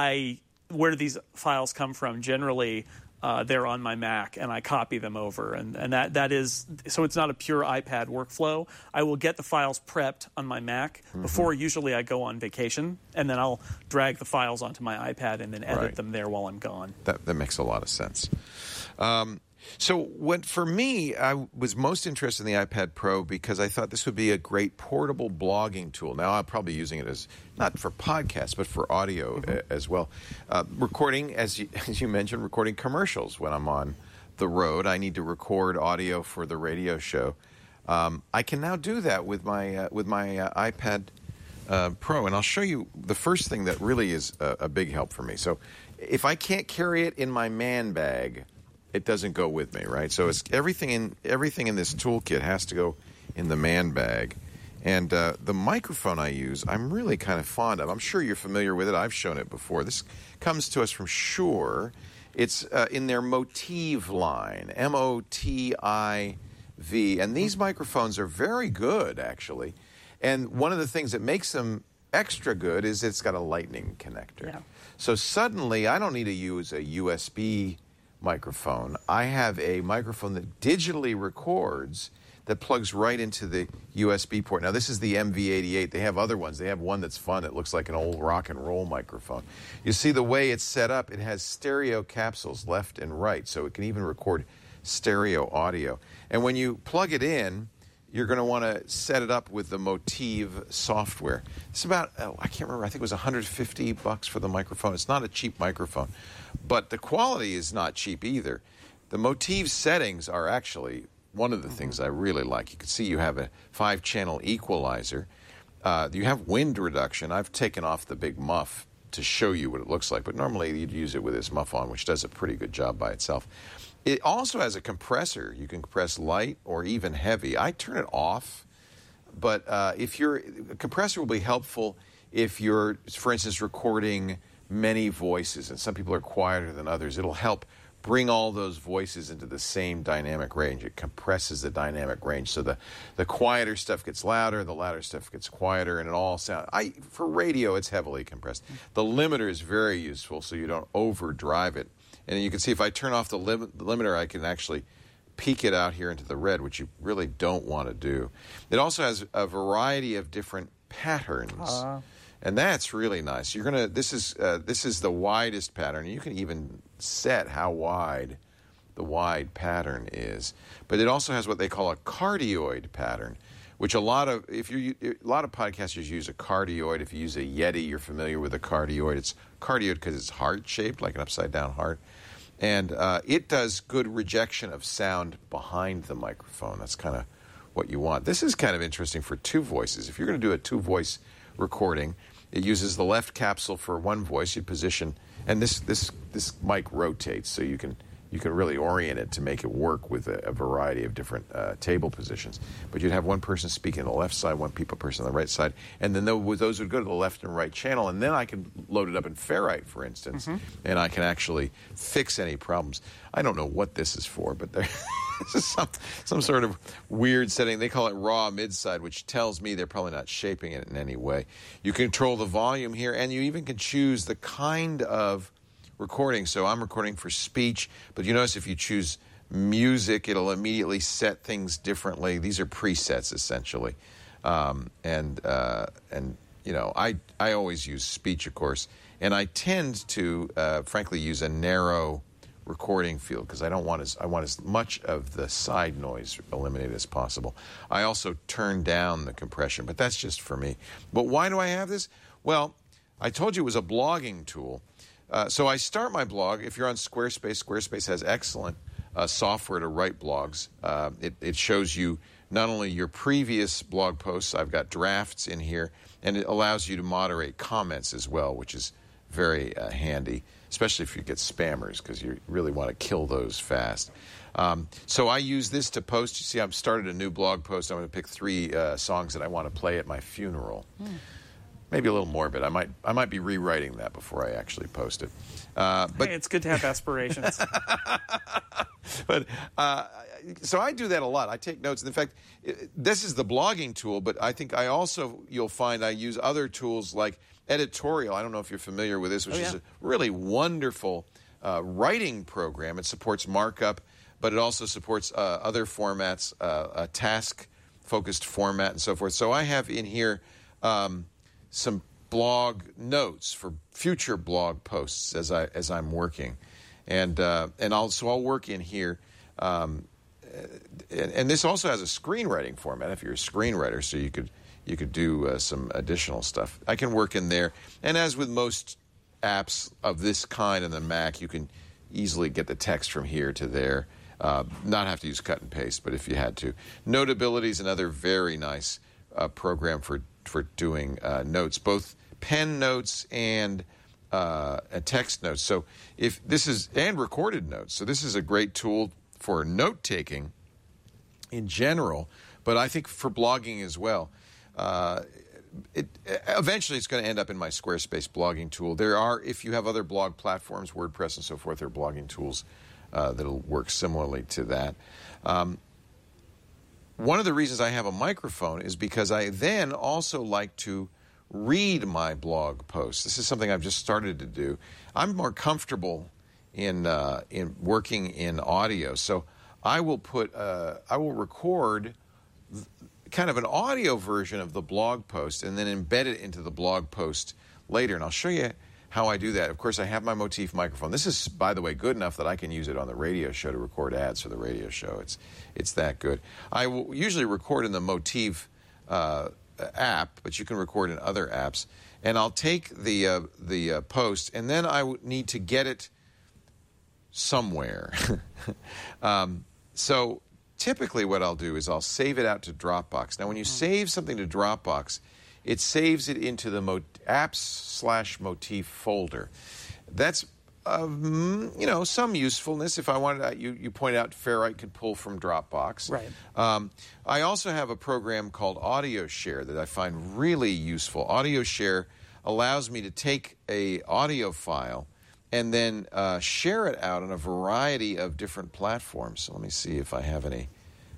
S4: I where do these files come from? Generally, uh, they're on my Mac, and I copy them over, and and that that is so it's not a pure iPad workflow. I will get the files prepped on my Mac
S3: Mm-hmm.
S4: before usually I go on vacation, and then I'll drag the files onto my iPad and then edit
S3: Right.
S4: them there while I'm gone.
S3: That that makes a lot of sense. Um, so what for me, I was most interested in the iPad Pro because I thought this would be a great portable blogging tool. Now I'm probably using it as not for podcasts but for audio
S4: Mm-hmm.
S3: a, as well. Uh, recording, as you, as you mentioned, recording commercials when I'm on the road. I need to record audio for the radio show. Um, I can now do that with my uh, with my uh, iPad uh, Pro, and I'll show you the first thing that really is a, a big help for me. So if I can't carry it in my man bag, it doesn't go with me, right? So it's everything in everything in this toolkit has to go in the man bag. And uh, the microphone I use, I'm really kind of fond of. I'm sure you're familiar with it. I've shown it before. This comes to us from Shure. It's uh, in their Motiv line, M O T I V. And these microphones are very good, actually. And one of the things that makes them extra good is it's got a lightning connector.
S4: Yeah.
S3: So suddenly I don't need to use a U S B microphone. I have a microphone that digitally records that plugs right into the U S B port. Now, this is the M V eighty-eight. They have other ones. They have one that's fun. It looks like an old rock and roll microphone. You see the way it's set up, it has stereo capsules left and right, so it can even record stereo audio. And when you plug it in, you're going to want to set it up with the Motiv software. It's about, oh, I can't remember, I think it was one hundred fifty bucks for the microphone. It's not a cheap microphone, but the quality is not cheap either. The Motiv settings are actually one of the things I really like. You can see you have a five-channel equalizer. Uh, you have wind reduction. I've taken off the big muff to show you what it looks like, but normally you'd use it with this muff on, which does a pretty good job by itself. It also has a compressor. You can compress light or even heavy. I turn it off, but uh, if you're, a compressor will be helpful if you're, for instance, recording many voices, and some people are quieter than others. It'll help bring all those voices into the same dynamic range. It compresses the dynamic range, so the, the quieter stuff gets louder, the louder stuff gets quieter, and it all sounds... I, for radio, it's heavily compressed. The limiter is very useful, so you don't overdrive it. And you can see if I turn off the, lim- the limiter, I can actually peak it out here into the red, which you really don't want to do. It also has a variety of different patterns. Uh. And that's really nice. You're gonna. This is uh, this is the widest pattern. You can even set how wide the wide pattern is. But it also has what they call a cardioid pattern, which a lot of if you a lot of podcasters use a cardioid. If you use a Yeti, you're familiar with a cardioid. It's cardioid because it's heart shaped, like an upside down heart, and uh, it does good rejection of sound behind the microphone. That's kind of what you want. This is kind of interesting for two voices. If you're going to do a two voice recording, it uses the left capsule for one voice. You position, and this this this mic rotates, so you can you can really orient it to make it work with a, a variety of different uh, table positions. But you'd have one person speaking on the left side, one people person on the right side, and then those, those would go to the left and right channel, and then I can load it up in Ferrite, for instance, mm-hmm. and I can actually fix any problems. I don't know what this is for, but there. This is some, some sort of weird setting. They call it raw mid-side, which tells me they're probably not shaping it in any way. You control the volume here, and you even can choose the kind of recording. So I'm recording for speech, but you notice if you choose music, it'll immediately set things differently. These are presets, essentially. Um, and, uh, and you know, I, I always use speech, of course, and I tend to, uh, frankly, use a narrow recording field because I don't want as I want as much of the side noise eliminated as possible. I also turn down the compression, but that's just for me. But why do I have this? Well, I told you it was a blogging tool. Uh, so I start my blog. If you're on Squarespace, Squarespace has excellent uh, software to write blogs. Uh, it, it shows you not only your previous blog posts, I've got drafts in here, and it allows you to moderate comments as well, which is very uh, handy, especially if you get spammers, because you really want to kill those fast. Um, so I use this to post. You see, I've started a new blog post. I'm going to pick three uh, songs that I want to play at my funeral. Mm. Maybe a little morbid. I might I might be rewriting that before I actually post it. Uh, but
S4: hey, it's good to have aspirations.
S3: But uh, so I do that a lot. I take notes. In fact, this is the blogging tool, but I think I also, you'll find I use other tools like Editorial. I don't know if you're familiar with this, which oh, yeah. is a really wonderful uh, writing program. It supports markup, but it also supports uh, other formats, uh, a task-focused format and so forth. So I have in here um, some blog notes for future blog posts as I as I'm working, and uh, and I'll so I'll work in here. Um, and, and this also has a screenwriting format if you're a screenwriter, so you could you could do uh, some additional stuff. I can work in there, and as with most apps of this kind in the Mac, you can easily get the text from here to there. Uh, not have to use cut and paste, but if you had to. Notability is another very nice uh, program for for doing uh, notes, both pen notes and uh, a text notes. So if this is and recorded notes. So this is a great tool for note taking in general, but I think for blogging as well. Uh, it, eventually, it's going to end up in my Squarespace blogging tool. There are, if you have other blog platforms, WordPress and so forth, there are blogging tools uh, that'll work similarly to that. Um, one of the reasons I have a microphone is because I then also like to read my blog posts. This is something I've just started to do. I'm more comfortable in uh, in working in audio, so I will put uh, I will record th- kind of an audio version of the blog post and then embed it into the blog post later, and I'll show you how I do that. Of course, I have my Motif microphone. This is, by the way, good enough that I can use it on the radio show to record ads for the radio show. It's it's that good. I will usually record in the Motif uh, app, but you can record in other apps. And I'll take the uh, the uh, post, and then I w- need to get it somewhere. um, so typically what I'll do is I'll save it out to Dropbox. Now, when you save something to Dropbox, it saves it into the mo- apps slash Motif folder. That's, um, you know, some usefulness. If I wanted, uh, you, you point out Ferrite could pull from Dropbox.
S4: Right.
S3: Um, I also have a program called Audio Share that I find really useful. Audio Share allows me to take a audio file and then uh, share it out on a variety of different platforms. So let me see if I have any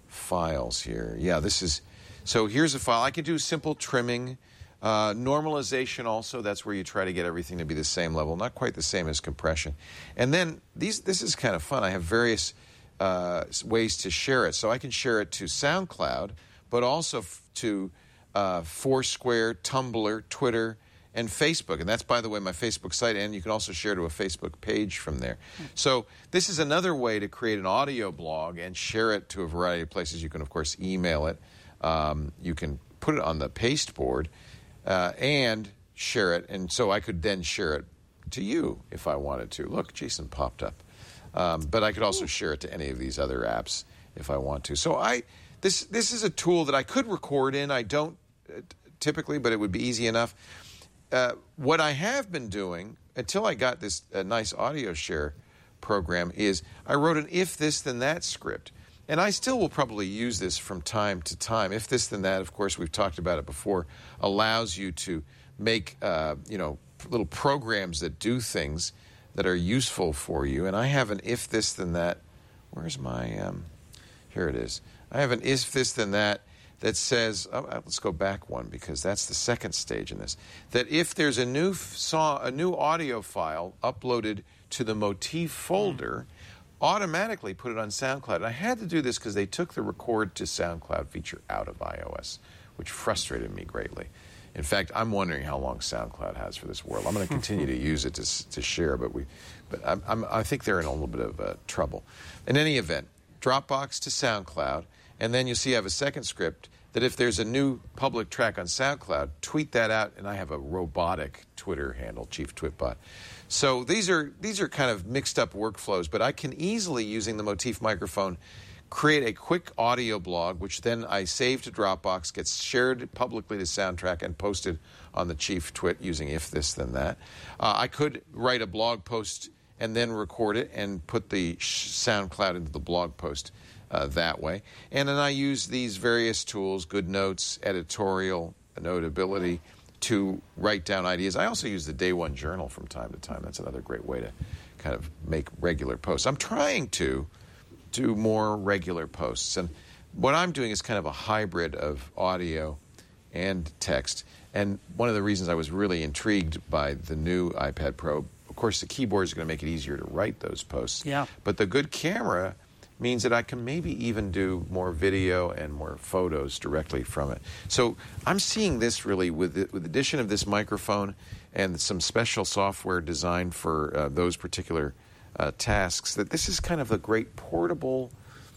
S3: files here. Yeah, this is... So here's a file. I can do simple trimming. Uh, normalization also, that's where you try to get everything to be the same level. Not quite the same as compression. And then these. this is kind of fun. I have various uh, ways to share it. So I can share it to SoundCloud, but also f- to uh, Foursquare, Tumblr, Twitter, and Facebook. And that's, by the way, my Facebook site. And you can also share to a Facebook page from there. So this is another way to create an audio blog and share it to a variety of places. You can, of course, email it. Um, you can put it on the pasteboard uh, and share it. And so I could then share it to you if I wanted to. Look, Jason popped up. Um, but I could also share it to any of these other apps if I want to. So I this this is a tool that I could record in. I don't uh, typically, but it would be easy enough. Uh, what I have been doing until I got this uh, nice audio share program is I wrote an if this then that script. And I still will probably use this from time to time. If this then that, of course, we've talked about it before, allows you to make uh, you know little programs that do things that are useful for you. And I have an if this then that. Where's my? Um, here it is. I have an if this then that that says, oh, let's go back one because that's the second stage in this. That if there's a new saw a new audio file uploaded to the Motif folder, automatically put it on SoundCloud. And I had to do this because they took the record to SoundCloud feature out of iOS, which frustrated me greatly. In fact, I'm wondering how long SoundCloud has for this world. I'm going to continue to use it to to share, but we, but I'm, I'm, I think they're in a little bit of uh, trouble. In any event, Dropbox to SoundCloud, and then you see I have a second script that if there's a new public track on SoundCloud, tweet that out, and I have a robotic Twitter handle, Chief Twitbot. So these are these are kind of mixed up workflows, but I can easily, using the Motif microphone, create a quick audio blog, which then I save to Dropbox, gets shared publicly to Soundtrack, and posted on the Chief Twit using if this then that. Uh, I could write a blog post and then record it and put the SoundCloud into the blog post uh, that way. And then I use these various tools, GoodNotes, Editorial, Notability, to write down ideas. I also use the Day One Journal from time to time. That's another great way to kind of make regular posts. I'm trying to do more regular posts. And what I'm doing is kind of a hybrid of audio and text. And one of the reasons I was really intrigued by the new iPad Pro, of course, the keyboard is going to make it easier to write those posts.
S4: Yeah.
S3: But the good camera means that I can maybe even do more video and more photos directly from it. So I'm seeing this really with the, with the addition of this microphone and some special software designed for uh, those particular uh, tasks, that this is kind of a great portable,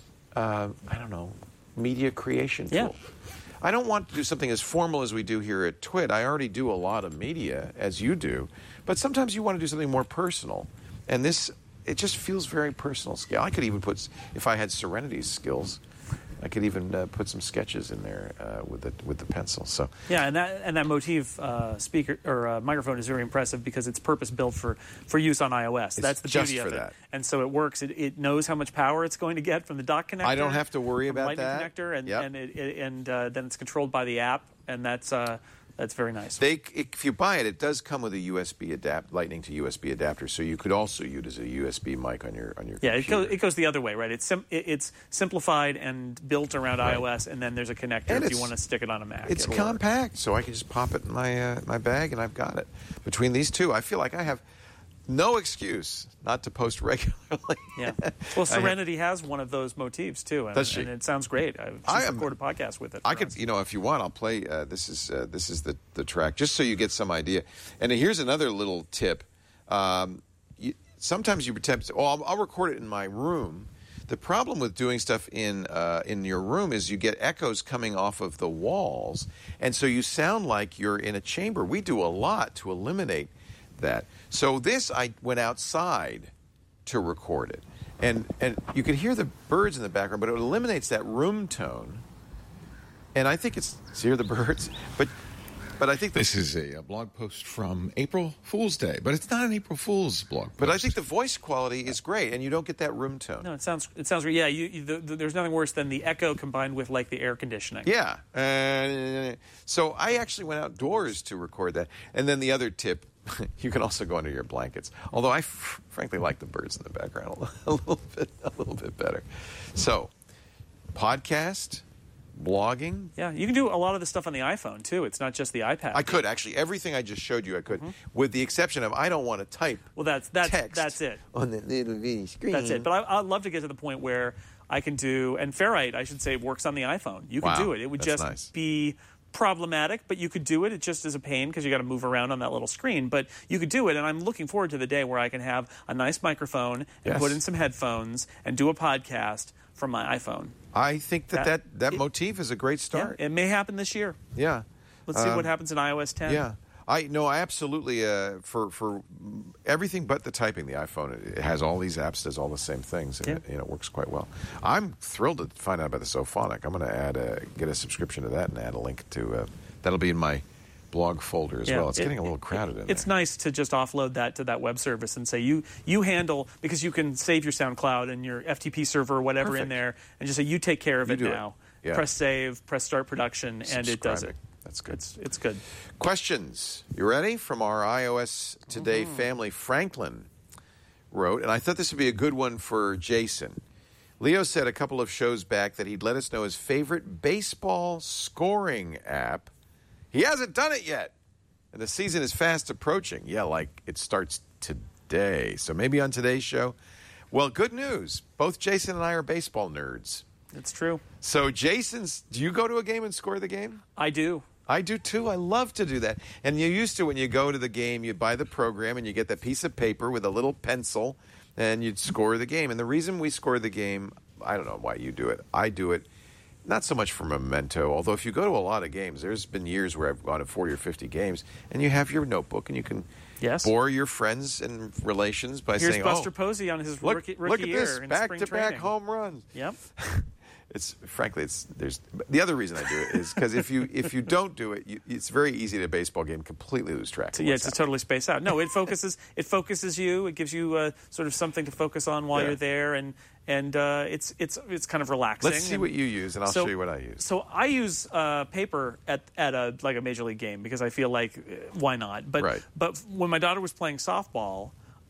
S3: uh, I don't know, media creation tool.
S4: Yeah.
S3: I don't want to do something as formal as we do here at Twit. I already do a lot of media, as you do, but sometimes you want to do something more personal. And this, it just feels very personal scale. I could even put, if I had Serenity's skills, I could even uh, put some sketches in there uh, with the with the pencil. So
S4: yeah, and that and that Motif uh, speaker or uh, microphone is very impressive because it's purpose built for, for use on iOS.
S3: It's
S4: That's the
S3: just
S4: beauty
S3: for
S4: of it.
S3: that.
S4: And so it works. It, it knows how much power it's going to get from the dock connector.
S3: I don't have to worry
S4: from
S3: about
S4: Lightning
S3: that.
S4: connector, and
S3: Yep.
S4: and it, it, and uh, then it's controlled by the app, and that's uh, that's very nice.
S3: They, if you buy it, it does come with a U S B adapt, Lightning to U S B adapter, so you could also use it as a U S B mic on your on your
S4: Yeah, it
S3: computer.
S4: goes, it goes the other way, right? It's sim- it, it's simplified and built around
S3: Right.
S4: iOS, and then there's a connector
S3: And
S4: if you
S3: it's-
S4: want to stick it on a Mac.
S3: It's
S4: It'll work.
S3: compact, so I can just pop it in my uh, my bag, and I've got it. Between these two, I feel like I have no excuse not to post regularly.
S4: Yeah. Well, Serenity has one of those motifs too, and,
S3: Does she?
S4: and it sounds great. I've just
S3: I am-
S4: recorded a podcast with it.
S3: I
S4: for
S3: could,
S4: us.
S3: you know, if you want, I'll play. Uh, this is uh, this is the the track, just so you get some idea. And here's another little tip. Um, you, sometimes you attempt. Oh, I'll, I'll record it in my room. The problem with doing stuff in uh, in your room is you get echoes coming off of the walls, and so you sound like you're in a chamber. We do a lot to eliminate that. So this, I went outside to record it, and and you can hear the birds in the background, but it eliminates that room tone. And I think it's, see, hear the birds, but but I think the,
S1: This is a, a blog post from April Fool's Day, but it's not an April Fool's blog post.
S3: but I think the voice quality is great, and you don't get that room tone.
S4: No, it sounds it sounds great. Yeah, you, you, the, the, there's nothing worse than the echo combined with like the air conditioning.
S3: Yeah. Uh, so I actually went outdoors to record that. And then the other tip, you can also go under your blankets. Although I f- frankly like the birds in the background a little bit, a little bit better. So, podcast, blogging.
S4: Yeah, you can do a lot of the stuff on the iPhone too. It's not just the iPad.
S3: I could actually everything I just showed you. I could, with the exception of I don't want to type.
S4: Well, that's that's
S3: text
S4: that's it.
S3: on the little bitty screen.
S4: That's it. But I, I'd love to get to the point where I can do, and Ferrite, I should say, works on the iPhone. You can
S3: Wow,
S4: do it. It would
S3: that's
S4: just
S3: nice.
S4: be problematic, but you could do it. It just is a pain because you got to move around on that little screen. But you could do it, and I'm looking forward to the day where I can have a nice microphone and
S3: Yes.
S4: put in some headphones and do a podcast from my iPhone.
S3: I think that
S4: That-
S3: that, that
S4: it-
S3: motif is a great
S4: Yeah,
S3: start.
S4: it may happen this year.
S3: Yeah.
S4: Let's see
S3: Um,
S4: what happens in iOS ten.
S3: Yeah. I no, I absolutely uh, for for everything but the typing. The iPhone it has all these apps, does all the same things, and
S4: Yeah.
S3: it, you know, it works quite well. I'm thrilled to find out about the Sophonic. I'm going to add a get a subscription to that and add a link to uh, that'll be in my blog folder as
S4: Yeah,
S3: well. It's
S4: it-
S3: getting a little crowded in
S4: It's
S3: there.
S4: nice to just offload that to that web service and say you you handle, because you can save your SoundCloud and your F T P server or whatever
S3: Perfect.
S4: in there, and just say you take care of
S3: You
S4: it
S3: do it.
S4: now.
S3: Yeah.
S4: Press save, press start production, and it does it.
S3: Subscribing. That's good.
S4: It's it's good.
S3: Questions. You ready? From our iOS Today
S4: Mm-hmm.
S3: family, Franklin wrote, and I thought this would be a good one for Jason. Leo said a couple of shows back that he'd let us know his favorite baseball scoring app. He hasn't done it yet, and the season is fast approaching. Yeah, like it starts today. So maybe on today's show. Well, good news. Both Jason and I are baseball nerds.
S4: It's true.
S3: So Jason's, do you go to a game and score the game?
S4: I do.
S3: I do too. I love to do that. And you used to, when you go to the game, you buy the program and you get that piece of paper with a little pencil and you'd score the game. And the reason we score the game, I don't know why you do it. I do it not so much for memento, although if you go to a lot of games, there's been years where I've gone to forty or fifty games and you have your notebook and you can
S4: Yes.
S3: bore your friends and relations by
S4: Here's
S3: saying,
S4: Buster
S3: oh,
S4: Posey on his
S3: look,
S4: rookie,
S3: look
S4: rookie
S3: at
S4: year
S3: this,
S4: in spring
S3: back-to-back
S4: training.
S3: home runs.
S4: Yep.
S3: It's frankly, it's there's the other reason I do it is because if you if you don't do it, you, it's very easy to a baseball game completely lose track. Of
S4: Yeah,
S3: what's
S4: to
S3: happening.
S4: totally space out. No, it focuses. It focuses you. It gives you uh, sort of something to focus on while
S3: Yeah.
S4: you're there, and and uh, it's it's it's kind of relaxing.
S3: Let's see
S4: and-
S3: what you use, and I'll
S4: so-
S3: show you what I use.
S4: So I use uh, paper at at a like a major league game because I feel like uh, why not? But
S3: Right.
S4: but when my daughter was playing softball,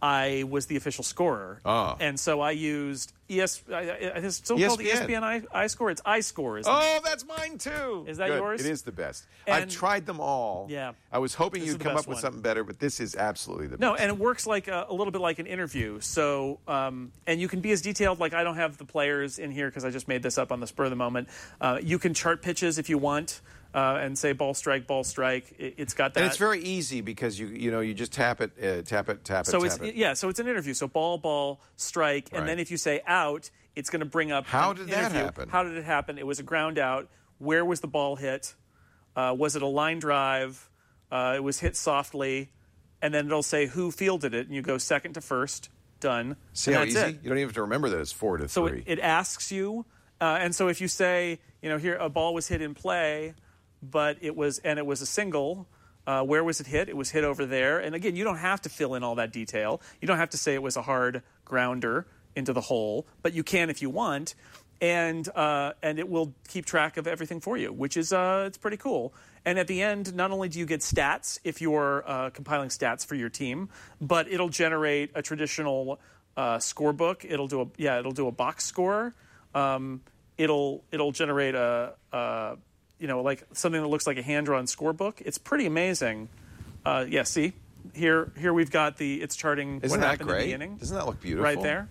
S4: I was the official scorer,
S3: Ah.
S4: and so I used E S. I, I, it's still
S3: E S
S4: called
S3: P N.
S4: E S P N I, iScore. It's iScore, isn't it?
S3: Oh, that's mine too.
S4: Is that
S3: Good.
S4: yours?
S3: It is the best. I've
S4: And-
S3: tried them all.
S4: Yeah.
S3: I was hoping
S4: This is
S3: you'd
S4: the
S3: come
S4: best
S3: up with
S4: one.
S3: something better, but this is absolutely the
S4: No,
S3: best.
S4: and it works like a, a little bit like an interview. So, um, and you can be as detailed. Like I don't have the players in here because I just made this up on the spur of the moment. Uh, you can chart pitches if you want uh, and say ball strike, ball strike. It, it's got that.
S3: And it's very easy because you you know you just tap it, uh, tap it, tap it,
S4: so
S3: tap
S4: it's
S3: it.
S4: yeah. So it's an interview. So ball, ball, strike, and
S3: Right.
S4: then if you say out, it's going to bring up.
S3: How
S4: an
S3: did that
S4: interview.
S3: happen?
S4: How did it happen? It was a ground out. Where was the ball hit? Uh, was it a line drive? Uh, it was hit softly, and then it'll say who fielded it, and you go second to first. Done.
S3: See
S4: and
S3: how
S4: that's
S3: easy?
S4: it.
S3: You don't even have to remember that it's four to
S4: So
S3: three.
S4: it, it asks you, Uh, and so if you say, you know, here a ball was hit in play, but it was and it was a single. Uh, where was it hit? It was hit over there. And again, you don't have to fill in all that detail. You don't have to say it was a hard grounder into the hole, but you can if you want. And uh, and it will keep track of everything for you, which is uh, it's pretty cool. And at the end, not only do you get stats if you're uh, compiling stats for your team, but it'll generate a traditional uh, scorebook. It'll do a yeah, it'll do a box score. Um, it'll it'll generate a. a you know, like something that looks like a hand-drawn scorebook. It's pretty amazing. Uh, yeah, see? Here here we've got the, it's charting
S3: Isn't
S4: what
S3: that
S4: happened
S3: great?
S4: in the inning.
S3: Doesn't that look beautiful?
S4: Right there.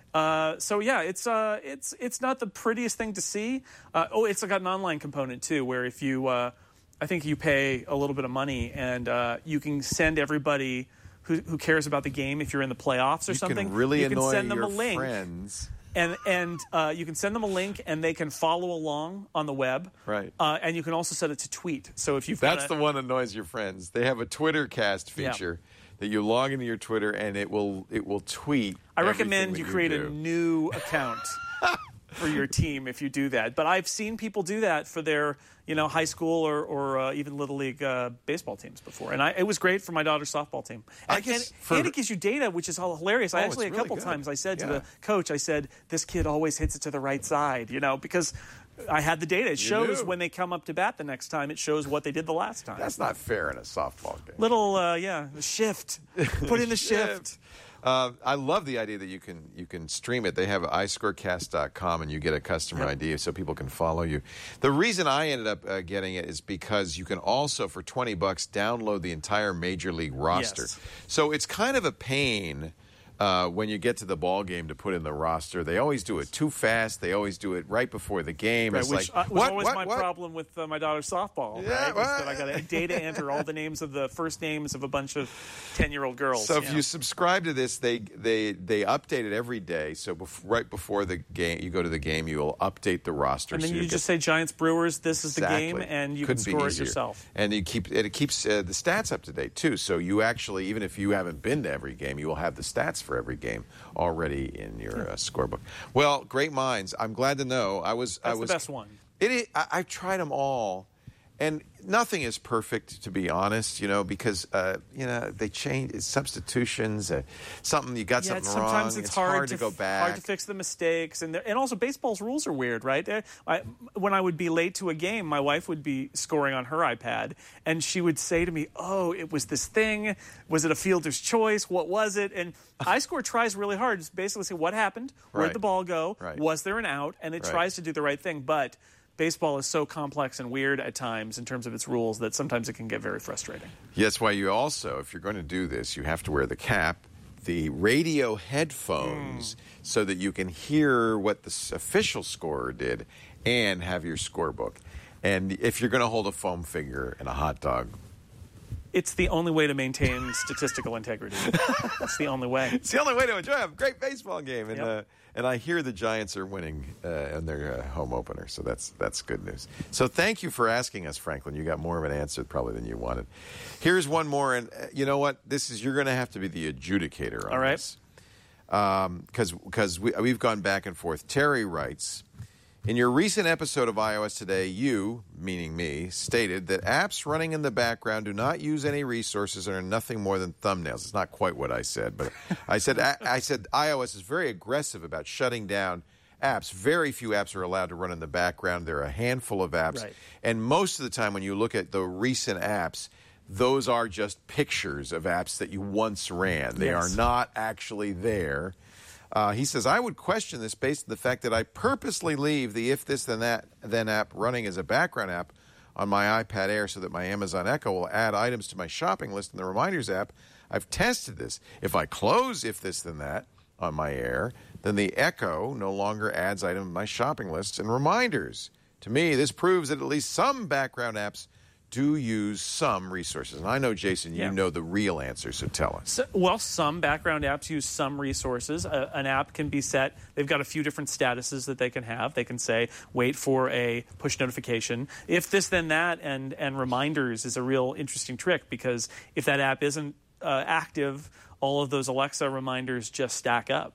S4: Uh, so, yeah, it's uh, it's it's not the prettiest thing to see. Uh, oh, it's got an online component, too, where if you, uh, I think you pay a little bit of money and uh, you can send everybody who, who cares about the game, if you're in the playoffs or
S3: you
S4: something,
S3: can really
S4: you can
S3: annoy
S4: send them
S3: your
S4: a link.
S3: friends.
S4: And and uh, you can send them a link, and they can follow along on the web.
S3: Right.
S4: Uh, and you can also set it to tweet. So if you've
S3: That's
S4: got a,
S3: the one that annoys your friends. They have a Twitter cast feature
S4: Yeah.
S3: that you log into your Twitter, and it will it will tweet.
S4: I
S3: everything
S4: recommend
S3: that
S4: you
S3: you
S4: create
S3: do.
S4: a new account for your team if you do that. But I've seen people do that for their, you know, high school or, or uh, even little league uh, baseball teams before, and I, it was great for my daughter's softball team. And,
S3: I guess
S4: and,
S3: for-
S4: and it gives you data, which is hilarious. I
S3: Oh,
S4: actually
S3: it's
S4: a
S3: really
S4: couple
S3: good.
S4: times I said to
S3: Yeah.
S4: the coach, I said, "This kid always hits it to the right side," you know, because I had the data. It shows
S3: knew.
S4: when they come up to bat the next time. It shows what they did the last time.
S3: That's not fair in a softball game.
S4: Little, uh, yeah, shift. Put in the shift.
S3: Uh, I love the idea that you can you can stream it. They have i score cast dot com, and you get a customer
S4: Yep.
S3: I D so people can follow you. The reason I ended up uh, getting it is because you can also, for twenty bucks, download the entire Major League roster.
S4: Yes.
S3: So it's kind of a pain uh, when you get to the ball game to put in the roster. They always do it too fast. They always do it right before the game.
S4: Right,
S3: it's
S4: which
S3: like,
S4: uh, was
S3: what,
S4: always
S3: what,
S4: my
S3: what?
S4: problem with uh, my daughter's softball.
S3: Yeah,
S4: right? Was
S3: what?
S4: that I got to data enter all the names of the first names of a bunch of ten-year-old girls.
S3: So if
S4: know.
S3: you subscribe to this, they they they update it every day. So bef- right before the game, you go to the game, you will update the roster.
S4: and then
S3: so
S4: you
S3: get-
S4: just say Giants Brewers, this is the game,
S3: Exactly.
S4: and you
S3: Couldn't
S4: can
S3: be
S4: score it
S3: easier.
S4: yourself.
S3: And you keep it keeps uh, the stats up to date too. So you actually, even if you haven't been to every game, you will have the stats for every game already in your uh, scorebook. Well, great minds. I'm glad to know. I was I
S4: That's the
S3: was
S4: best one.
S3: It is, I, I've tried them all, and nothing is perfect, to be honest. You know, because uh, you know they change it's substitutions. Uh, something you got
S4: Yeah,
S3: something
S4: sometimes
S3: wrong.
S4: it's, hard,
S3: to,
S4: to
S3: go
S4: f-
S3: back.
S4: hard to fix the mistakes, and there- and also baseball's rules are weird, right? Uh, I, when I would be late to a game, my wife would be scoring on her iPad, and she would say to me, "Oh, it was this thing. Was it a fielder's choice? What was it?" And iScore tries really hard to basically say what happened, where'd
S3: Right.
S4: the ball go,
S3: Right.
S4: was there an out, and it
S3: Right.
S4: tries to do the right thing, but. Baseball is so complex and weird at times in terms of its rules that sometimes it can get very frustrating.
S3: Yeah, that's why you also, if you're going to do this, you have to wear the cap, the radio headphones, so that you can hear what the s- official scorer did and have your scorebook. And if you're going to hold a foam figure and a hot dog,
S4: It's the only way to maintain statistical integrity. It's the only way.
S3: it's the only way to enjoy a great baseball game. And
S4: Yep.
S3: uh, and I hear the Giants are winning uh, in their uh, home opener, so that's that's good news. So thank you for asking us, Franklin. You got more of an answer probably than you wanted. Here's one more, and uh, you know what? This is you're going to have to be the adjudicator on
S4: All right.
S3: this. Because because we, we've gone back and forth. Terry writes, in your recent episode of iOS Today, you, meaning me, stated that apps running in the background do not use any resources and are nothing more than thumbnails. It's not quite what I said, but I said I, I said iOS is very aggressive about shutting down apps. Very few apps are allowed to run in the background. There are a handful of apps.
S4: Right.
S3: And most of the time when you look at the recent apps, those are just pictures of apps that you once ran. They
S4: Yes.
S3: are not actually there. Uh, he says, I would question this based on the fact that I purposely leave the If This Then That Then app running as a background app on my iPad Air so that my Amazon Echo will add items to my shopping list in the Reminders app. I've tested this. If I close If This Then That on my Air, then the Echo no longer adds items to my shopping lists and reminders. To me, this proves that at least some background apps do use some resources. And I know, Jason, you
S4: Yeah.
S3: know the real answer, so tell us.
S4: So, well, some background apps use some resources. Uh, an app can be set. They've got a few different statuses that they can have. They can say, wait for a push notification. If this, then that, and, and reminders is a real interesting trick because if that app isn't uh, active, all of those Alexa reminders just stack up.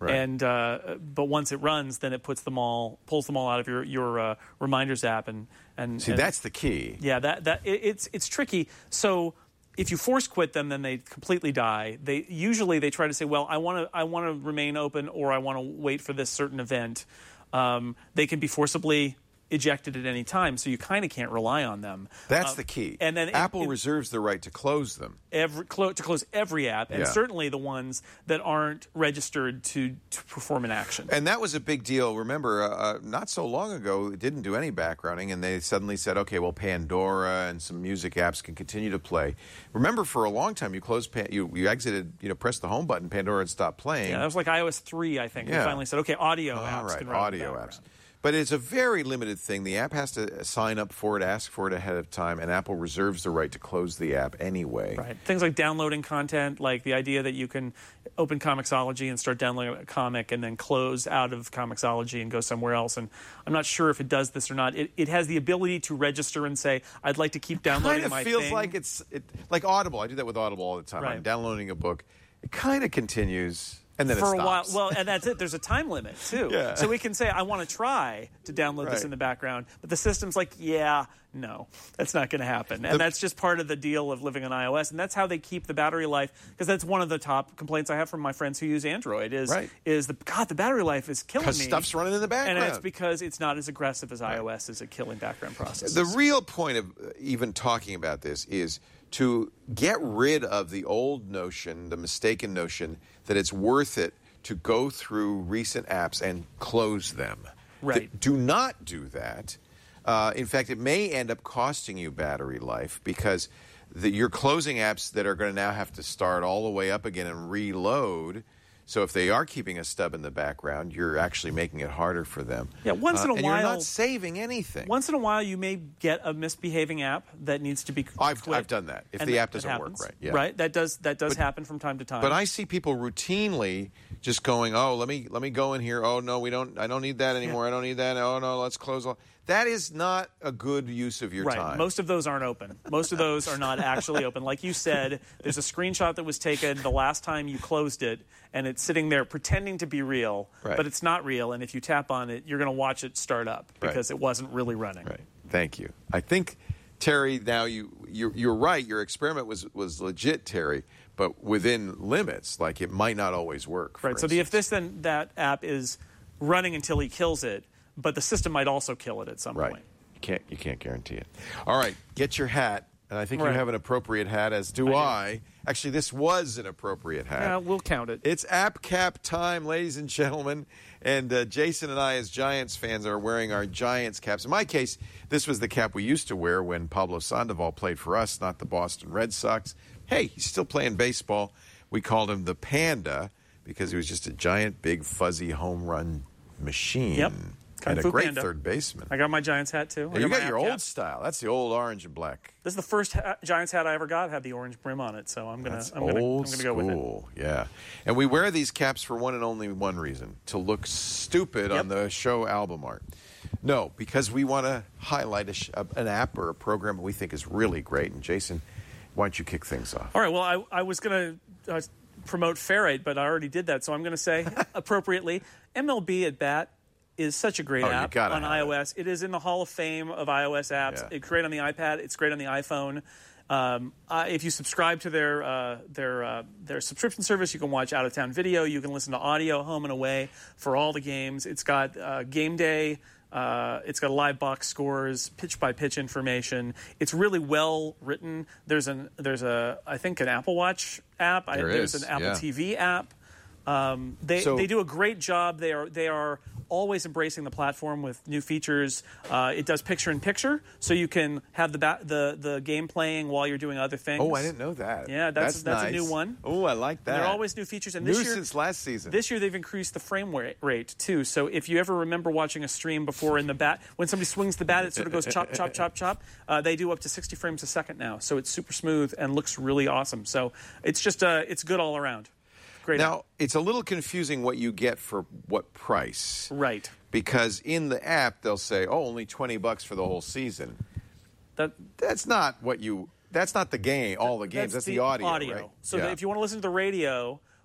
S3: Right.
S4: And uh, but once it runs, then it puts them all, pulls them all out of your your uh, reminders app, and and
S3: See,
S4: and,
S3: that's the key.
S4: yeah, that that it, it's it's tricky. So if you force quit them, then they completely die. They usually they try to say, well, I want to I want to remain open, or I want to wait for this certain event. Um, they can be forcibly ejected at any time, so you kind of can't rely on them.
S3: That's
S4: Um,
S3: the key.
S4: And then
S3: Apple
S4: it, it,
S3: reserves the right to close them.
S4: every, clo- to close every app, and
S3: Yeah.
S4: certainly the ones that aren't registered to, to perform an action.
S3: And that was a big deal. Remember, uh, uh, not so long ago, it didn't do any backgrounding, and they suddenly said, okay, well, Pandora and some music apps can continue to play. Remember, for a long time, you closed, Pan- you, you exited, you know, pressed the home button, Pandora had stopped playing.
S4: Yeah, that was like i O S three, I think.
S3: Yeah.
S4: They finally said, okay, audio
S3: All
S4: apps
S3: right,
S4: can run in the
S3: audio
S4: background.
S3: apps. But it's a very limited thing. The app has to sign up for it, ask for it ahead of time, and Apple reserves the right to close the app anyway.
S4: Right. Things like downloading content, like the idea that you can open Comixology and start downloading a comic and then close out of Comixology and go somewhere else. And I'm not sure if it does this or not. It, it has the ability to register and say, I'd like to keep downloading
S3: Kind of
S4: my
S3: feels
S4: thing.
S3: like it's it, like Audible. I do that with Audible all the time.
S4: Right.
S3: I'm downloading a book. It kind of continues, and then
S4: for
S3: it
S4: a while.
S3: stops.
S4: Well, and that's it. There's a time limit, too.
S3: Yeah.
S4: So we can say, I want to try to download this
S3: Right.
S4: in the background. But the system's like, yeah, no, that's not going to happen. And
S3: The-
S4: that's just part of the deal of living on iOS. And that's how they keep the battery life, because that's one of the top complaints I have from my friends who use Android is,
S3: Right.
S4: is the, God, the battery life is killing me.
S3: Because stuff's running in the background.
S4: And it's because it's not as aggressive as iOS is at killing background processes.
S3: The real point of even talking about this is to get rid of the old notion, the mistaken notion, that it's worth it to go through recent apps and close them.
S4: Right.
S3: Th- Do not do that. Uh, in fact, it may end up costing you battery life because the, you're closing apps that are going to now have to start all the way up again and reload. So if they are keeping a stub in the background, you're actually making it harder for them.
S4: Yeah, once
S3: Uh,
S4: in a
S3: and
S4: while-
S3: you're not saving anything.
S4: Once in a while, you may get a misbehaving app that needs to be
S3: I've-
S4: quit.
S3: I've done that, if
S4: And
S3: the
S4: that-
S3: app doesn't
S4: that
S3: work
S4: happens.
S3: right, yeah.
S4: Right, that does that does happen from time to time.
S3: But I see people routinely just going, "Oh, let me let me go in here. Oh no, we don't. I don't need that anymore. I don't need that. Oh no, let's close all." That is not a good use of your
S4: right.
S3: time.
S4: Most of those aren't open. Most of those are not actually open. Like you said, there's a screenshot that was taken the last time you closed it, and it's sitting there pretending to be real,
S3: Right.
S4: but it's not real. And if you tap on it, you're going to watch it start up
S3: Right.
S4: because it wasn't really running.
S3: Right. Thank you. I think Terry. Now you you're, you're right. Your experiment was was legit, Terry, but within limits. Like it might not always work. for
S4: Right. So the, if
S3: instance.
S4: this then that app is running until he kills it, but the system might also kill it at some
S3: Right.
S4: point.
S3: You can't you can't guarantee it. All right, get your hat. And I think
S4: Right.
S3: you have an appropriate hat, as do
S4: I do.
S3: I. Actually, this was an appropriate hat.
S4: Yeah, we'll count it.
S3: It's App Cap time, ladies and gentlemen. And uh, Jason and I, as Giants fans, are wearing our Giants caps. In my case, this was the cap we used to wear when Pablo Sandoval played for us, not the Boston Red Sox. Hey, he's still playing baseball. We called him the Panda because he was just a giant, big, fuzzy home run machine.
S4: Yep.
S3: And
S4: Kung
S3: a
S4: Fu
S3: great
S4: Panda.
S3: third baseman.
S4: I got my Giants hat too. I
S3: you got
S4: my
S3: your
S4: app
S3: old
S4: cap.
S3: style. That's the old orange and black.
S4: This is the first ha- Giants hat I ever got. Had the orange brim on it, so I'm gonna
S3: That's
S4: I'm gonna,
S3: old
S4: I'm gonna go with it.
S3: school. Yeah. And we wear these caps for one and only one reason: to look stupid
S4: Yep.
S3: on the show album art. No, because we want to highlight a sh- a, an app or a program that we think is really great. And Jason, why don't you kick things off?
S4: All right. Well, I I was gonna uh, promote Ferrite, but I already did that, so I'm gonna say appropriately, M L B at Bat is such a great
S3: Oh, you
S4: app
S3: gotta
S4: on
S3: have
S4: iOS. It is in the Hall of Fame of iOS apps.
S3: Yeah.
S4: It's great on the iPad. It's great on the iPhone. Um, uh, if you subscribe to their uh, their uh, their subscription service, you can watch out of town video. You can listen to audio home and away for all the games. It's got uh, game day. Uh, it's got live box scores, pitch by pitch information. It's really well written. There's an there's a I think an Apple Watch app. I,
S3: There
S4: there's
S3: is,
S4: an Apple
S3: yeah.
S4: T V app. Um, they
S3: So-
S4: they do a great job. They are they are always embracing the platform with new features. Uh, it does picture in picture, so you can have the ba- the the game playing while you're doing other things.
S3: Oh, I didn't know that.
S4: Yeah, that's- that's a new
S3: nice.
S4: one.
S3: Oh, I like that.
S4: There are always new features, and
S3: New
S4: this year
S3: since last season.
S4: This year they've increased the frame rate, rate too. So if you ever remember watching a stream before in the bat, when somebody swings the bat, it sort of goes chop, chop, chop, chop. Uh, they do up to sixty frames a second now, so it's super smooth and looks really awesome. So it's just uh, it's good all around. Great. app.
S3: Now, it's a little confusing what you get for what price.
S4: Right.
S3: Because in the app, they'll say, oh, only twenty bucks for the whole season.
S4: That
S3: That's not what you, that's not the game, all the games. That's, the, audio, right?
S4: So
S3: Yeah.
S4: that if you want to listen to the radio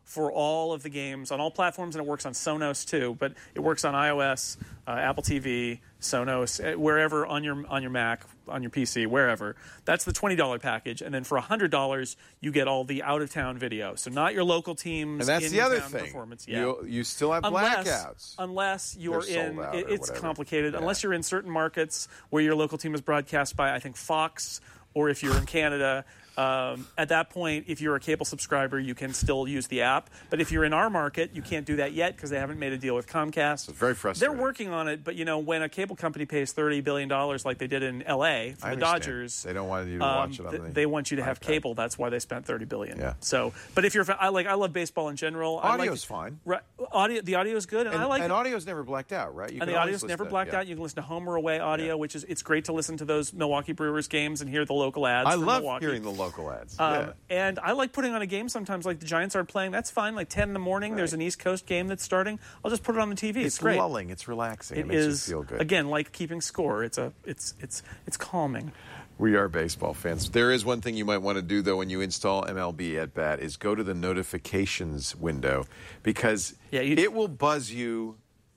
S4: for all of the games on all platforms, and it works on Sonos too. But it works on iOS, uh, Apple T V, Sonos, uh, wherever on your on your Mac, on your P C, wherever. That's the twenty dollars package, and then for one hundred dollars you get all the out of town video. So not your local teams.
S3: And that's the other
S4: in-town
S3: thing.
S4: Performance. Yeah.
S3: You, you still have
S4: unless,
S3: blackouts.
S4: Unless you're
S3: They're
S4: in,
S3: sold out
S4: it,
S3: or
S4: it's
S3: whatever.
S4: complicated.
S3: Yeah.
S4: Unless you're in certain markets where your local team is broadcast by, I think, Fox, or if you're in Canada. Um, at that point, if you're a cable subscriber, you can still use the app. But if you're in our market, you can't do that yet because they haven't made a deal with Comcast.
S3: It's very frustrating.
S4: They're working on it, but you know, when a cable company pays thirty billion dollars like they did in L A for
S3: I
S4: the
S3: understand.
S4: Dodgers,
S3: They don't want you to
S4: um,
S3: watch it on
S4: th-
S3: the
S4: they want you to have
S3: iPad.
S4: cable. That's why they spent thirty billion dollars.
S3: Yeah.
S4: So, but if you're, I like, I love baseball in general. I
S3: Audio's
S4: like,
S3: fine.
S4: Right, audio, the audio is good, and,
S3: And,
S4: I like
S3: and
S4: it.
S3: audio's never blacked out, right? You
S4: And
S3: can
S4: the
S3: always
S4: audio's
S3: listen
S4: never
S3: to-
S4: blacked
S3: yeah.
S4: out. You can listen to home or away audio,
S3: Yeah.
S4: which is it's great to listen to those Milwaukee Brewers games and hear the local ads.
S3: I
S4: from
S3: love
S4: Milwaukee.
S3: hearing the local ads.
S4: Um,
S3: yeah.
S4: And I like putting on a game sometimes, like the Giants are playing. That's fine. Like ten in the morning, there's an East Coast game that's starting. I'll just put it on the T V. It's,
S3: It's
S4: great.
S3: lulling. It's relaxing. It,
S4: It
S3: makes
S4: is
S3: you feel good.
S4: again like keeping score. It's a it's it's it's calming.
S3: We are baseball fans. There is one thing you might want to do, though, when you install M L B at Bat is go to the notifications window because
S4: Yeah, you-
S3: it will buzz you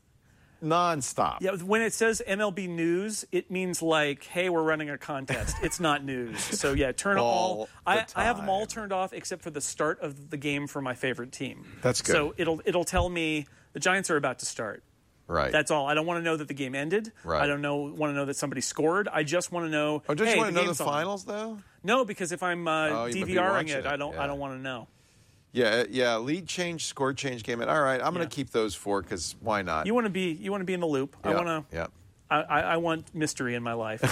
S3: nonstop.
S4: Yeah, when it says M L B News, it means like, hey, we're running a contest. It's not news. So yeah, turn
S3: All
S4: all.
S3: the
S4: I, I have them all
S3: time.
S4: turned off except for the start of the game for my favorite team.
S3: That's good.
S4: So it'll it'll tell me the Giants are about to start.
S3: Right.
S4: That's all. I don't want to know that the game ended.
S3: Right.
S4: I don't know want to know that somebody scored. I just want to know.
S3: oh, don't
S4: hey,
S3: you want to know the
S4: game's on.
S3: finals, though?
S4: No, because if I'm uh,
S3: Oh, you might be
S4: DVRing
S3: watching
S4: it,
S3: it,
S4: I don't.
S3: yeah.
S4: I don't want to know.
S3: Yeah, yeah. Lead change, score change, game. All right, I'm going
S4: Yeah.
S3: to keep those four because why not?
S4: You want to be. You want to be in the loop. I
S3: Yeah,
S4: want to.
S3: Yeah.
S4: I, I, I want mystery in my life.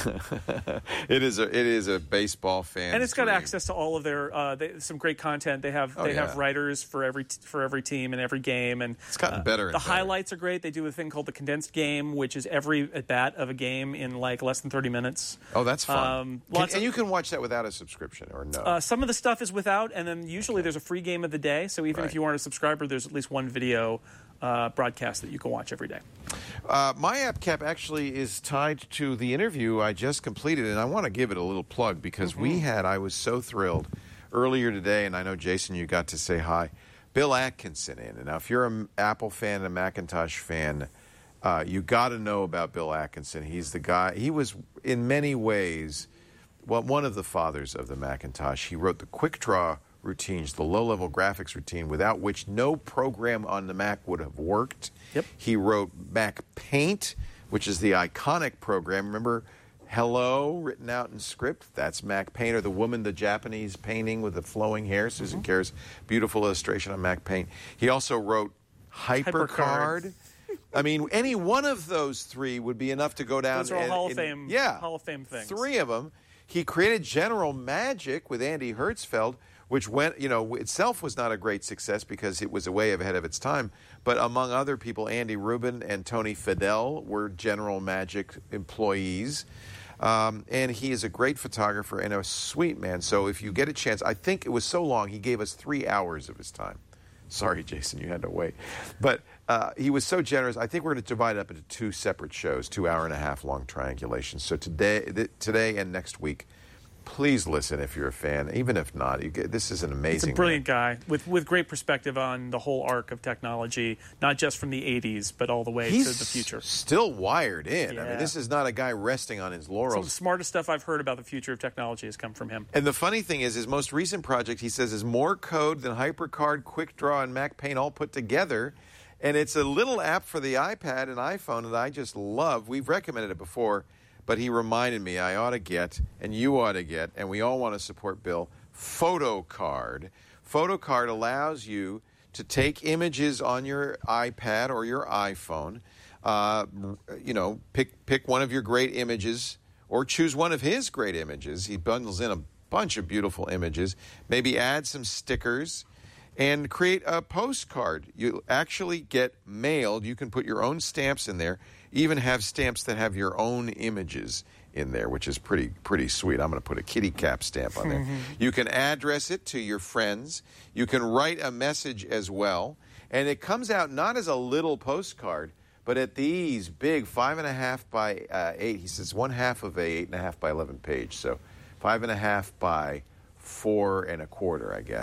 S3: It is a it is a baseball fan,
S4: And it's got access to all of their uh, they, some great content. They have
S3: Oh,
S4: they
S3: yeah.
S4: have writers for every t- for every team and every game, and
S3: It's gotten
S4: uh,
S3: better and
S4: The
S3: better.
S4: highlights are great. They do a thing called the condensed game, which is every at bat of a game in like less than thirty minutes.
S3: Oh, that's fun.
S4: Um,
S3: Can-
S4: lots
S3: and
S4: of-
S3: you can watch that without a subscription or no?
S4: Uh, some of the stuff is without, and then usually there's a free game of the day. So even
S3: Right.
S4: if you aren't a subscriber, there's at least one video uh, broadcast that you can watch every day.
S3: Uh, my app cap actually is tied to the interview I just completed, and I want to give it a little plug because
S4: Mm-hmm.
S3: we had, I was so thrilled earlier today, and I know, Jason, you got to say hi, Bill Atkinson in. And now, if you're an Apple fan, a Macintosh fan, uh, you got to know about Bill Atkinson. He's the guy, he was in many ways, well, one of the fathers of the Macintosh. He wrote the quick draw routines, the low-level graphics routine, without which no program on the Mac would have worked.
S4: Yep.
S3: He wrote Mac Paint, which is the iconic program. Remember Hello written out in script? That's Mac Paint. Or the woman, the Japanese painting with the flowing hair, Susan Kerr's beautiful illustration on Mac Paint. He also wrote HyperCard.
S4: HyperCard.
S3: I mean, any one of those three would be enough to go down.
S4: Those are all
S3: and-
S4: Hall of
S3: and-
S4: Fame-
S3: yeah,
S4: Hall of Fame things.
S3: Three of them. He created General Magic with Andy Hertzfeld, which went, you know, itself was not a great success because it was way ahead of its time. But among other people, Andy Rubin and Tony Fadell were General Magic employees. Um, and he is a great photographer and a sweet man. So if you get a chance, I think it was so long, he gave us three hours of his time. Sorry, Jason, you had to wait. But uh, he was so generous. I think we're going to divide it up into two separate shows, two hour and a half long triangulations. So today, th- today and next week, please listen if you're a fan. Even if not, you get, this is an amazing.
S4: He's a brilliant guy with, with great perspective on the whole arc of technology, not just from the eighties, but all the way
S3: He's
S4: to the future.
S3: still wired in. I mean,
S4: Yeah.
S3: this is not a guy resting on his
S4: Some of
S3: laurels.
S4: the smartest stuff I've heard about the future of technology has come from him.
S3: And the funny thing is, his most recent project, he says, is more code than HyperCard, QuickDraw, and Mac Paint all put together. And it's a little app for the iPad and iPhone that I just love. We've recommended it before, but he reminded me I ought to get, and you ought to get, and we all want to support Bill, PhotoCard. PhotoCard allows you to take images on your iPad or your iPhone. Uh, you know, pick pick one of your great images or choose one of his great images. He bundles in a bunch of beautiful images. Maybe add some stickers and create a postcard. You actually get mailed. You can put your own stamps in there. Even have stamps that have your own images in there, which is pretty pretty sweet. I'm going to put a kitty cap stamp on there. You can address it to your friends. You can write a message as well. And it comes out not as a little postcard, but at these big five and a half by uh, eight. He says one half of a eight and a half by eleven page. So five and a half by four and a quarter, I guess.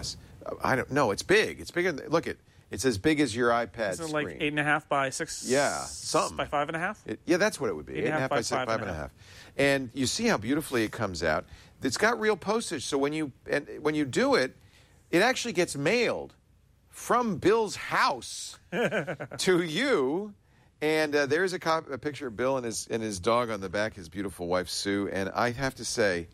S3: I don't know. It's big. It's bigger. Than, look, it. It's as big as your iPad
S4: Is it
S3: screen.
S4: like eight and a half by six?
S3: Yeah, something.
S4: By five and a half?
S3: It, yeah, that's what it would be. Eight, eight and a half by, by six, five, five and a half. half. And you see how beautifully it comes out. It's got real postage. So when you and when you do it, it actually gets mailed from Bill's house to you. And uh, there's a, cop, a picture of Bill and his and his dog on the back, his beautiful wife Sue. And I have to say,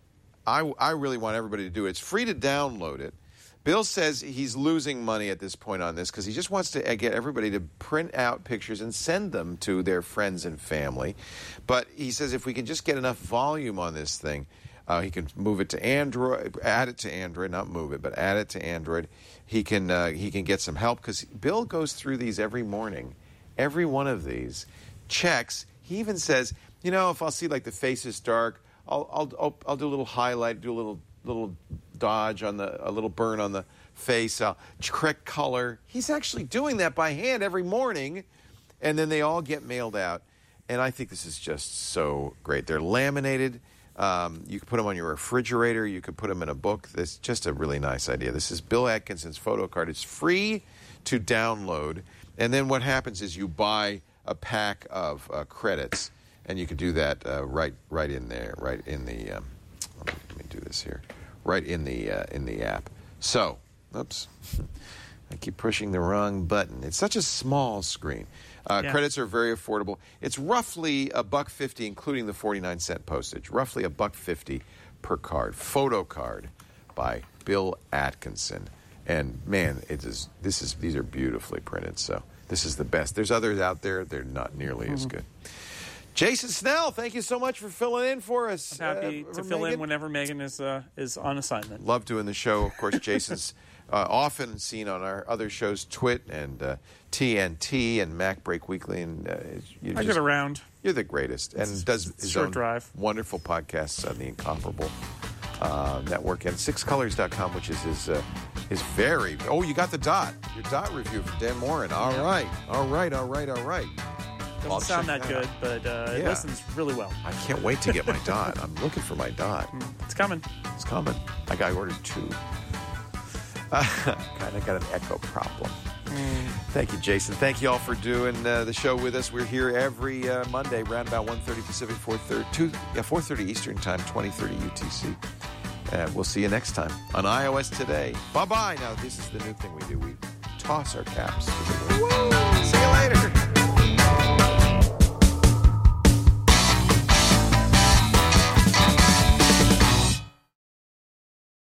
S3: I I really want everybody to do it. It's free to download it. Bill says he's losing money at this point on this because he just wants to get everybody to print out pictures and send them to their friends and family. But he says if we can just get enough volume on this thing, uh, he can move it to Android, add it to Android, not move it, but add it to Android. He can uh, he can get some help because Bill goes through these every morning, every one of these, checks. He even says, you know, if I'll see like the face is dark, I'll I'll I'll, I'll do a little highlight, do a little little. dodge on the a little burn on the face, uh, correct color. He's actually doing that by hand every morning, and then they all get mailed out. And I think this is just so great. They're laminated. Um, you can put them on your refrigerator. You could put them in a book. It's just a really nice idea. This is Bill Atkinson's photo card. It's free to download. And then what happens is you buy a pack of uh, credits, and you can do that uh, right right in there, right in the. Um, let, me, let me do this here. Right in the uh, in the app. So, oops, I keep pushing the wrong button. It's such a small screen. Uh,
S4: yeah.
S3: Credits are very affordable. It's roughly a buck fifty, including the forty-nine cent postage. Roughly a buck fifty per card. Photo card by Bill Atkinson. And man, it is. This is these are beautifully printed. So this is the best. There's others out there. They're not nearly mm-hmm. as good. Jason Snell, thank you so much for filling in for us.
S4: I'm happy
S3: uh,
S4: to fill
S3: Megan.
S4: in whenever Megan is uh, is on assignment.
S3: Love doing the show. Of course, Jason's uh, often seen on our other shows, Twit and uh, T N T and Mac Break Weekly. And uh, you
S4: I
S3: just,
S4: get around.
S3: You're the greatest, and
S4: it's,
S3: does
S4: it's
S3: his
S4: short
S3: own
S4: drive.
S3: wonderful podcasts on the Incomparable uh, Network and six colors dot com, which is his uh, his very. Oh, you got the dot. Your dot review from Dan Morin. All
S4: yeah.
S3: right, all right, all right, all right.
S4: Doesn't
S3: I'll
S4: sound that
S3: that
S4: good,
S3: out.
S4: but uh,
S3: Yeah.
S4: it listens really well.
S3: I can't wait to get my dot. I'm looking for my dot.
S4: It's coming.
S3: It's coming. I got I ordered two. Uh, kind of got an echo problem. Mm. Thank you, Jason. Thank you all for doing uh, the show with us. We're here every uh, Monday, around about one thirty Pacific, four thirty, two, yeah, four thirty Eastern Time, twenty thirty U T C. Uh, we'll see you next time on iOS Today. Bye-bye. Now, this is the new thing we do. We toss our caps to the wind. See you later.